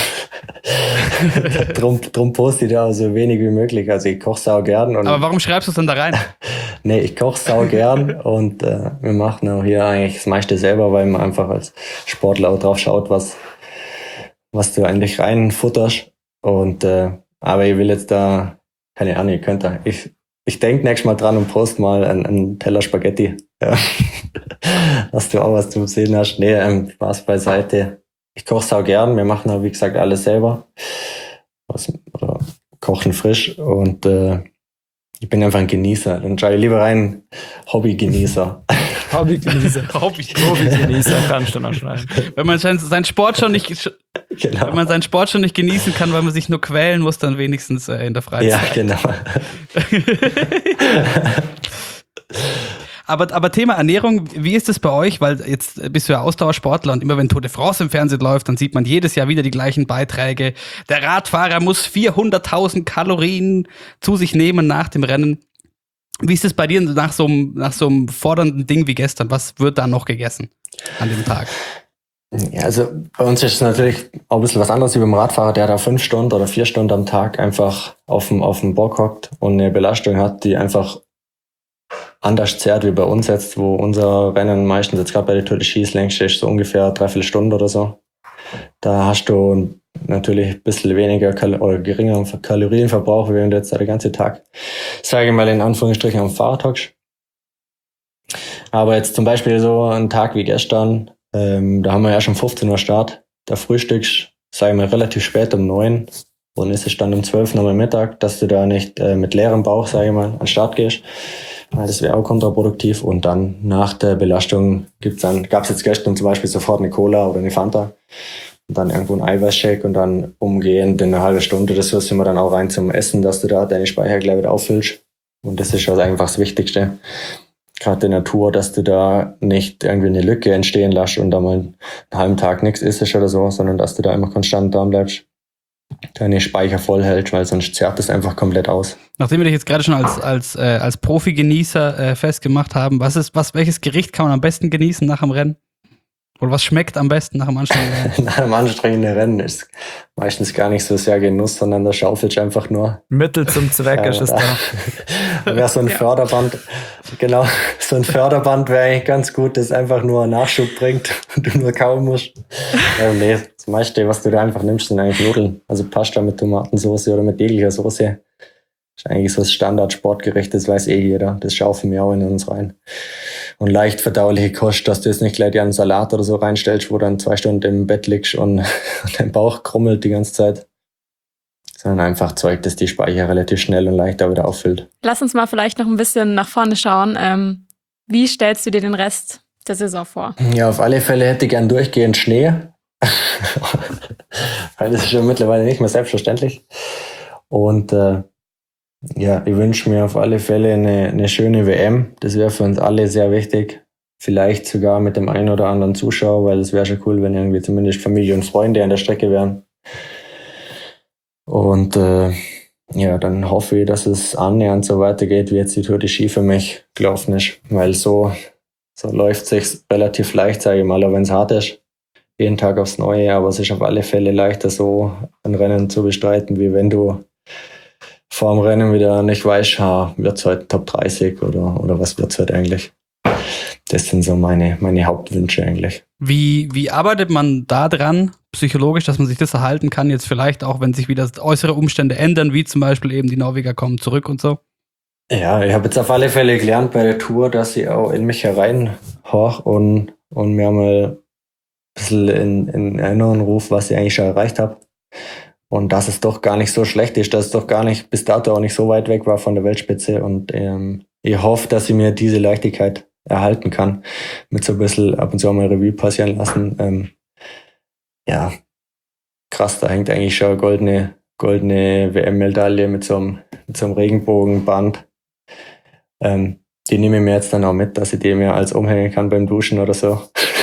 drum, drum poste ich da so wenig wie möglich. Also ich koche sau gern. Und aber warum schreibst du es dann da rein? Nee, ich koche sau gern und äh, wir machen auch hier eigentlich das meiste selber, weil man einfach als Sportler auch drauf schaut, was, was du eigentlich reinfutterst. Und äh, aber ich will jetzt da, keine Ahnung, ihr könnt da, ich, ich denke nächstes Mal dran und post mal einen, einen Teller Spaghetti. Ja. Dass du auch was zu sehen hast. Nee, ähm, Spaß beiseite. Ich koche sau gern, wir machen auch, wie gesagt, alles selber. Was, oder kochen frisch und äh, ich bin einfach ein Genießer. Dann schaue ich lieber rein, Hobby-Genießer. Hobby-Genießer. Hobby-Genießer kannst du noch schreiben. Wenn man seinen Sport schon nicht, genau. wenn man seinen Sport schon nicht genießen kann, weil man sich nur quälen muss, dann wenigstens äh, in der Freizeit. Ja, genau. Aber, aber Thema Ernährung, wie ist es bei euch? Weil jetzt bist du ja Ausdauersportler und immer wenn Tour de France im Fernsehen läuft, dann sieht man jedes Jahr wieder die gleichen Beiträge. Der Radfahrer muss vierhunderttausend Kalorien zu sich nehmen nach dem Rennen. Wie ist es bei dir nach so einem, nach so einem fordernden Ding wie gestern? Was wird da noch gegessen an dem Tag? Ja, also bei uns ist es natürlich auch ein bisschen was anderes wie beim Radfahrer, der da fünf Stunden oder vier Stunden am Tag einfach auf dem, auf dem Bock hockt und eine Belastung hat, die einfach anders zerrt wie bei uns jetzt, wo unser Rennen meistens jetzt gerade bei der Tour de Ski längst ist, so ungefähr dreiviertel Stunde oder so. Da hast du natürlich ein bisschen weniger Kal- oder geringeren Kalorienverbrauch, wie wenn du jetzt den ganzen Tag, sage ich mal in Anführungsstrichen, am Fahrrad hockst. Aber jetzt zum Beispiel so ein Tag wie gestern, ähm, da haben wir ja schon fünfzehn Uhr Start. Da frühstückst, sage ich mal, relativ spät um neun. Und ist es dann um zwölf nochmal Mittag, dass du da nicht äh, mit leerem Bauch, sage ich mal, an den Start gehst. Weil das wäre auch kontraproduktiv. Und dann nach der Belastung gibt's dann, gab's jetzt gestern zum Beispiel sofort eine Cola oder eine Fanta. Und dann irgendwo ein Eiweißshake und dann umgehend in eine halbe Stunde, das wirst du immer dann auch rein zum Essen, dass du da deine Speicher gleich wieder auffüllst. Und das ist also einfach das Wichtigste. Gerade in der Natur, dass du da nicht irgendwie eine Lücke entstehen lässt und da mal einen halben Tag nichts isst oder so, sondern dass du da immer konstant dran bleibst, deine Speicher voll hältst, weil sonst zerrt es einfach komplett aus. Nachdem wir dich jetzt gerade schon als, als, äh, als Profi-Genießer äh, festgemacht haben, was ist, was, welches Gericht kann man am besten genießen nach dem Rennen? Oder was schmeckt am besten nach dem anstrengenden Rennen? Nach einem anstrengenden Rennen ist meistens gar nicht so sehr Genuss, sondern da schaufelst einfach nur. Mittel zum Zweck Ja, ist es da. da. Wäre so ein Ja. Förderband, genau, so ein Förderband wäre eigentlich ganz gut, das einfach nur Nachschub bringt und du nur kauen musst. Ja, nee, das meiste, was du da einfach nimmst, sind eigentlich Nudeln. Also Pasta mit Tomatensauce oder mit jeglicher Soße. Das ist eigentlich so das Standard-Sportgericht, das weiß eh jeder. Das schaufeln wir auch in uns rein. Und leicht verdauliche Kost, dass du jetzt nicht gleich dir einen Salat oder so reinstellst, wo du dann zwei Stunden im Bett liegst und, und dein Bauch krummelt die ganze Zeit. Sondern einfach Zeug, das die Speicher relativ schnell und leicht da wieder auffüllt. Lass uns mal vielleicht noch ein bisschen nach vorne schauen. Ähm, wie stellst du dir den Rest der Saison vor? Ja, auf alle Fälle hätte ich gern durchgehend Schnee. Weil das ist schon mittlerweile nicht mehr selbstverständlich. Und äh, ja, ich wünsche mir auf alle Fälle eine, eine schöne W M. Das wäre für uns alle sehr wichtig. Vielleicht sogar mit dem einen oder anderen Zuschauer, weil es wäre schon cool, wenn irgendwie zumindest Familie und Freunde an der Strecke wären. Und äh, ja, dann hoffe ich, dass es annähernd so weitergeht, wie jetzt die Tour de Ski für mich gelaufen ist. Weil so, so läuft es sich relativ leicht, sage ich mal, auch wenn es hart ist. Jeden Tag aufs Neue, aber es ist auf alle Fälle leichter, so ein Rennen zu bestreiten, wie wenn du vor dem Rennen wieder nicht weißt, ha, wird's heute Top dreißig oder, oder was wird's heute eigentlich. Das sind so meine, meine Hauptwünsche eigentlich. Wie, wie arbeitet man da dran, psychologisch, dass man sich das erhalten kann, jetzt vielleicht auch, wenn sich wieder äußere Umstände ändern, wie zum Beispiel eben die Norweger kommen zurück und so? Ja, ich habe jetzt auf alle Fälle gelernt bei der Tour, dass ich auch in mich hereinhorch und, und mir mal ein bisschen in, in Erinnerung rufe, was ich eigentlich schon erreicht habe. Und dass es doch gar nicht so schlecht ist, dass es doch gar nicht bis dato auch nicht so weit weg war von der Weltspitze. Und ähm, ich hoffe, dass ich mir diese Leichtigkeit erhalten kann, mit so ein bisschen ab und zu auch mal Revue passieren lassen. Ähm, ja, krass, da hängt eigentlich schon eine goldene, goldene W M-Medaille mit so einem, mit so einem Regenbogenband. Ähm, die nehme ich mir jetzt dann auch mit, dass ich die mir als umhängen kann beim Duschen oder so.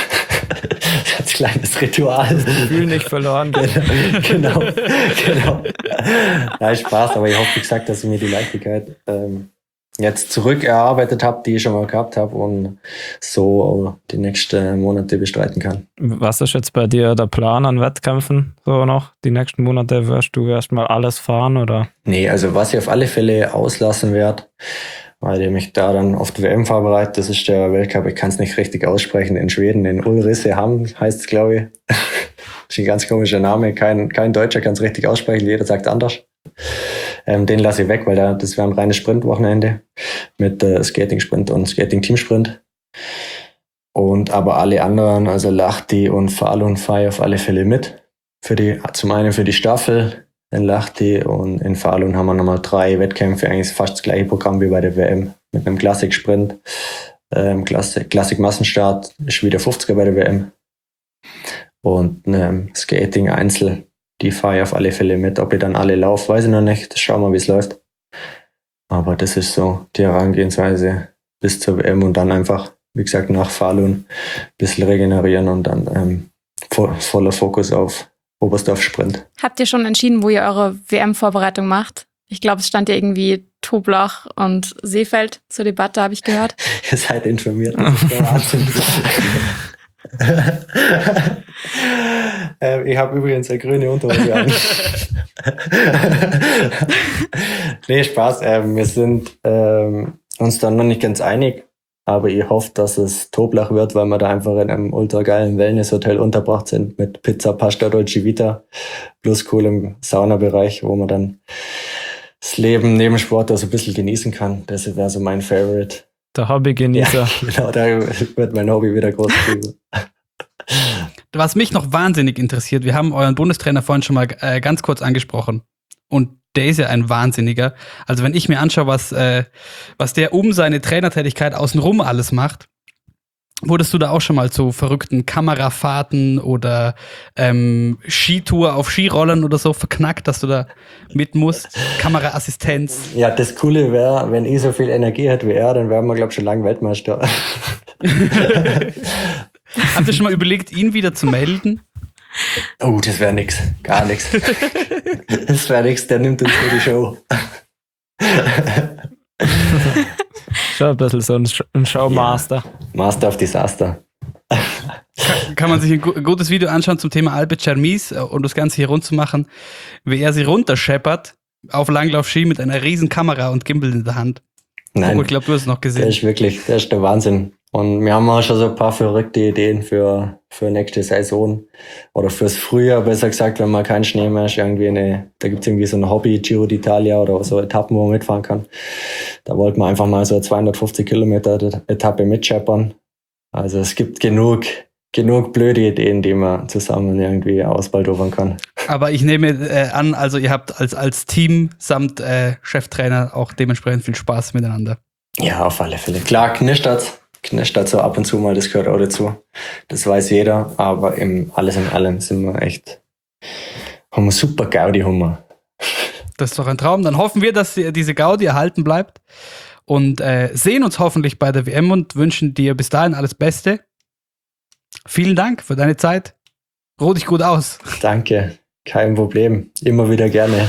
Als kleines Ritual. Das Gefühl nicht verloren. genau, genau. Nein, Spaß, aber ich hoffe, wie gesagt, dass ich mir die Leichtigkeit ähm, jetzt zurückerarbeitet habe, die ich schon mal gehabt habe und so auch die nächsten Monate bestreiten kann. Was ist jetzt bei dir der Plan an Wettkämpfen so noch? Die nächsten Monate wirst du erstmal alles fahren, oder? Nee, also was ich auf alle Fälle auslassen werde, weil ich mich da dann auf die W M vorbereite, das ist der Weltcup, ich kann es nicht richtig aussprechen, in Schweden, in Ulricehamn heißt es, glaube ich. Das ist ein ganz komischer Name, kein, kein Deutscher kann es richtig aussprechen, jeder sagt anders. Ähm, den lasse ich weg, weil da, das wäre ein reines Sprintwochenende mit äh, Skating-Sprint und Skating-Team-Sprint. Und aber alle anderen, also Lahti und Falun fahre auf alle Fälle mit. Für die, zum einen für die Staffel in Lahti und in Falun haben wir nochmal drei Wettkämpfe, eigentlich fast das gleiche Programm wie bei der W M mit einem Klassik-Sprint. Ähm, Klassik, Klassik-Massenstart ist wieder fünfziger bei der W M. Und ähm, Skating-Einzel, die fahre ich auf alle Fälle mit. Ob ich dann alle laufe, weiß ich noch nicht. Schauen wir, wie es läuft. Aber das ist so die Herangehensweise bis zur W M und dann einfach, wie gesagt, nach Falun ein bisschen regenerieren und dann ähm, vo- voller Fokus auf Oberstdorf-Sprint. Habt ihr schon entschieden, wo ihr eure W M-Vorbereitung macht? Ich glaube, es stand ja irgendwie Toblach und Seefeld zur Debatte, habe ich gehört. Ihr seid informiert, das ist der Wahnsinn. ähm, ich habe übrigens eine grüne Unterhose an. Nee, Spaß. Ähm, wir sind ähm, uns dann noch nicht ganz einig, aber ich hoffe, dass es Toblach wird, weil wir da einfach in einem ultra geilen Wellness-Hotel untergebracht sind mit Pizza, Pasta, Dolce Vita plus coolem Saunabereich, wo man dann das Leben neben Sport auch so ein bisschen genießen kann. Das wäre so mein Favorite. Der Hobbygenießer. Ja, genau, da wird mein Hobby wieder groß geschrieben. Was mich noch wahnsinnig interessiert, wir haben euren Bundestrainer vorhin schon mal äh, ganz kurz angesprochen. Und der ist ja ein Wahnsinniger. Also wenn ich mir anschaue, was, äh, was der um seine Trainertätigkeit außenrum alles macht, wurdest du da auch schon mal zu verrückten Kamerafahrten oder ähm, Skitour auf Skirollern oder so verknackt, dass du da mit musst? Kameraassistenz. Ja, das Coole wäre, wenn ich so viel Energie hätte wie er, dann wären wir, glaube ich, schon lange Weltmeister. Habt ihr schon mal überlegt, ihn wieder zu melden? Oh, das wäre nix. Gar nix. Das wäre nix, der nimmt uns für die Show. Schon ein bisschen so ein, Sh- ein Showmaster. Master of Disaster. Kann, kann man sich ein gu- gutes Video anschauen zum Thema Albert Chermis äh, und das Ganze hier rund zu machen, wie er sie runterscheppert auf Langlaufski mit einer riesen Kamera und Gimbal in der Hand. Nein, Oh, ich glaube, du hast es noch der gesehen. ist wirklich, der ist der Wahnsinn. Und wir haben auch schon so ein paar verrückte Ideen für, für nächste Saison oder fürs Frühjahr, besser gesagt, wenn man keinen Schnee mehr ist, irgendwie eine, da gibt's irgendwie so ein Hobby Giro d'Italia oder so Etappen, wo man mitfahren kann. Da wollten wir einfach mal so eine zweihundertfünfzig Kilometer Etappe mitscheppern. Also es gibt genug, genug blöde Ideen, die man zusammen irgendwie ausbaldowern kann. Aber ich nehme äh, an, also ihr habt als, als Team samt äh, Cheftrainer auch dementsprechend viel Spaß miteinander. Ja, auf alle Fälle. Klar, knistert's. Knistert so ab und zu mal, das gehört auch dazu. Das weiß jeder, aber im alles in allem sind wir echt, haben wir super Gaudi, haben wir. Das ist doch ein Traum. Dann hoffen wir, dass die- diese Gaudi erhalten bleibt und äh, sehen uns hoffentlich bei der W M und wünschen dir bis dahin alles Beste. Vielen Dank für deine Zeit. Ruh dich gut aus. Danke, kein Problem. Immer wieder gerne.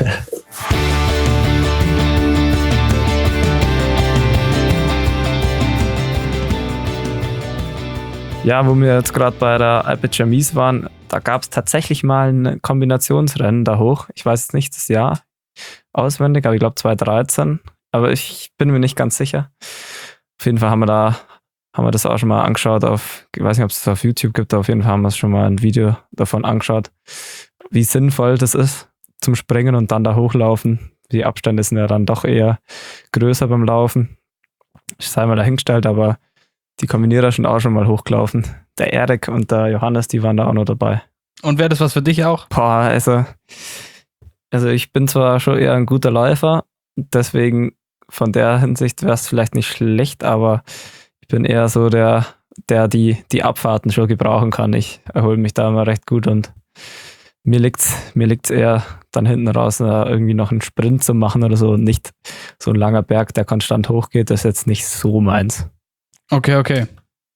Ja, wo wir jetzt gerade bei der Albert Chermis waren, da gab es tatsächlich mal ein Kombinationsrennen da hoch. Ich weiß jetzt nicht das Jahr auswendig, aber ich glaube zwanzig dreizehn. Aber ich bin mir nicht ganz sicher. Auf jeden Fall haben wir da, haben wir das auch schon mal angeschaut auf, ich weiß nicht, ob es das auf YouTube gibt, aber auf jeden Fall haben wir schon mal ein Video davon angeschaut, wie sinnvoll das ist zum Springen und dann da hochlaufen. Die Abstände sind ja dann doch eher größer beim Laufen. Ich sei mal dahingestellt, aber die Kombinierer sind auch schon mal hochgelaufen. Der Erik und der Johannes, die waren da auch noch dabei. Und wäre das was für dich auch? Boah, also, also ich bin zwar schon eher ein guter Läufer, deswegen von der Hinsicht wäre es vielleicht nicht schlecht, aber ich bin eher so der, der die, die Abfahrten schon gebrauchen kann. Ich erhole mich da immer recht gut und mir liegt's, mir liegt's eher dann hinten raus, da irgendwie noch einen Sprint zu machen oder so und nicht so ein langer Berg, der konstant hochgeht, das ist jetzt nicht so meins. Okay, okay.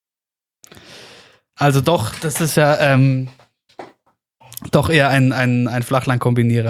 Also doch, das ist ja ähm, doch eher ein, ein, ein Flachlandkombinierer.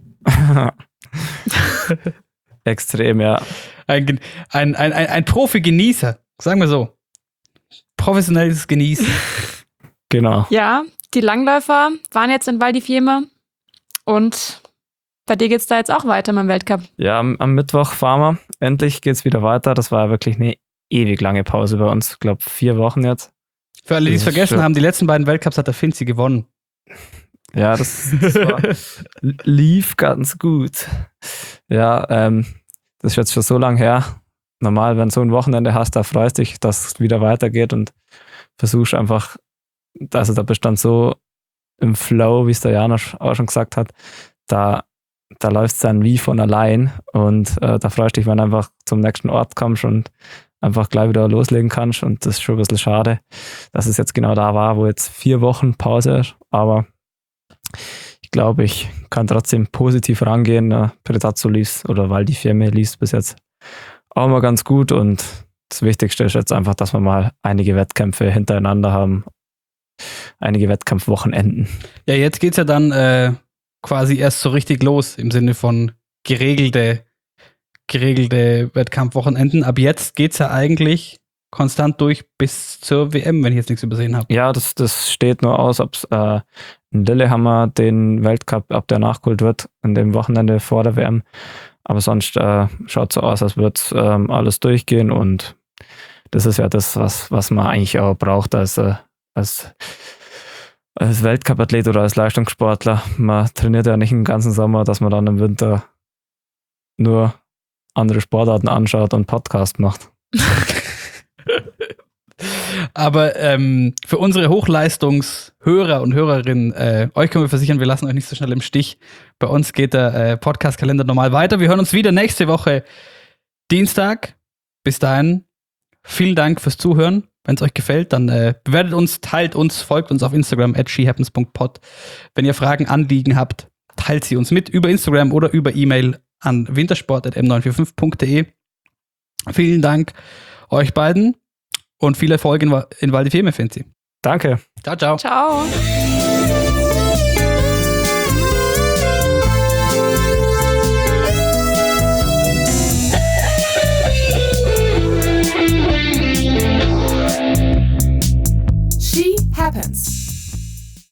Extrem, ja. Ein, Gen- ein, ein, ein, ein Profi-Genießer, sagen wir so. Professionelles Genießen. Genau. Ja, die Langläufer waren jetzt in Val di Fiemme und bei dir geht's da jetzt auch weiter mit dem Weltcup. Ja, am, am Mittwoch fahren wir. Endlich geht's wieder weiter. Das war wirklich eine ewig lange Pause bei uns. Ich glaube, vier Wochen jetzt. Für alle, die es Das ist vergessen schön. haben, die letzten beiden Weltcups hat der Finzi gewonnen. Ja, das, das war, lief ganz gut. Ja, ähm, das ist jetzt schon so lange her. Normal, wenn du so ein Wochenende hast, da freust du dich, dass es wieder weitergeht und versuchst einfach, also da bist du dann so im Flow, wie es der Janosch auch schon gesagt hat, da, da läuft es dann wie von allein und äh, da freust du dich, wenn du einfach zum nächsten Ort kommst und einfach gleich wieder loslegen kannst und das ist schon ein bisschen schade, dass es jetzt genau da war, wo jetzt vier Wochen Pause ist, aber ich glaube, ich kann trotzdem positiv rangehen. Predazzo lief oder Val di Fiemme lief bis jetzt auch mal ganz gut und das Wichtigste ist jetzt einfach, dass wir mal einige Wettkämpfe hintereinander haben. Einige Wettkampfwochenenden. Ja, jetzt geht's ja dann äh, quasi erst so richtig los im Sinne von geregelte, geregelte Wettkampfwochenenden. Ab jetzt geht's ja eigentlich konstant durch bis zur W M, wenn ich jetzt nichts übersehen habe. Ja, das, das steht nur aus, ob es äh, in Lillehammer den Weltcup, ob der nachgeholt wird, an dem Wochenende vor der W M. Aber sonst äh, schaut so aus, als würde ähm, alles durchgehen und das ist ja das, was, was man eigentlich auch braucht als, äh, als, als Weltcup-Athlet oder als Leistungssportler. Man trainiert ja nicht den ganzen Sommer, dass man dann im Winter nur andere Sportarten anschaut und Podcast macht. Aber ähm, für unsere Hochleistungshörer und Hörerinnen, äh, euch können wir versichern, wir lassen euch nicht so schnell im Stich. Bei uns geht der äh, Podcast-Kalender normal weiter. Wir hören uns wieder nächste Woche Dienstag. Bis dahin, vielen Dank fürs Zuhören. Wenn es euch gefällt, dann äh, bewertet uns, teilt uns, folgt uns auf Instagram at she happens dot pod. Wenn ihr Fragen, Anliegen habt, teilt sie uns mit über Instagram oder über E-Mail an wintersport at m neun vier fünf punkt de. Vielen Dank euch beiden und viel Erfolg in, in Val di Fiemme, Finzi. Danke. Ciao, ciao. Ciao.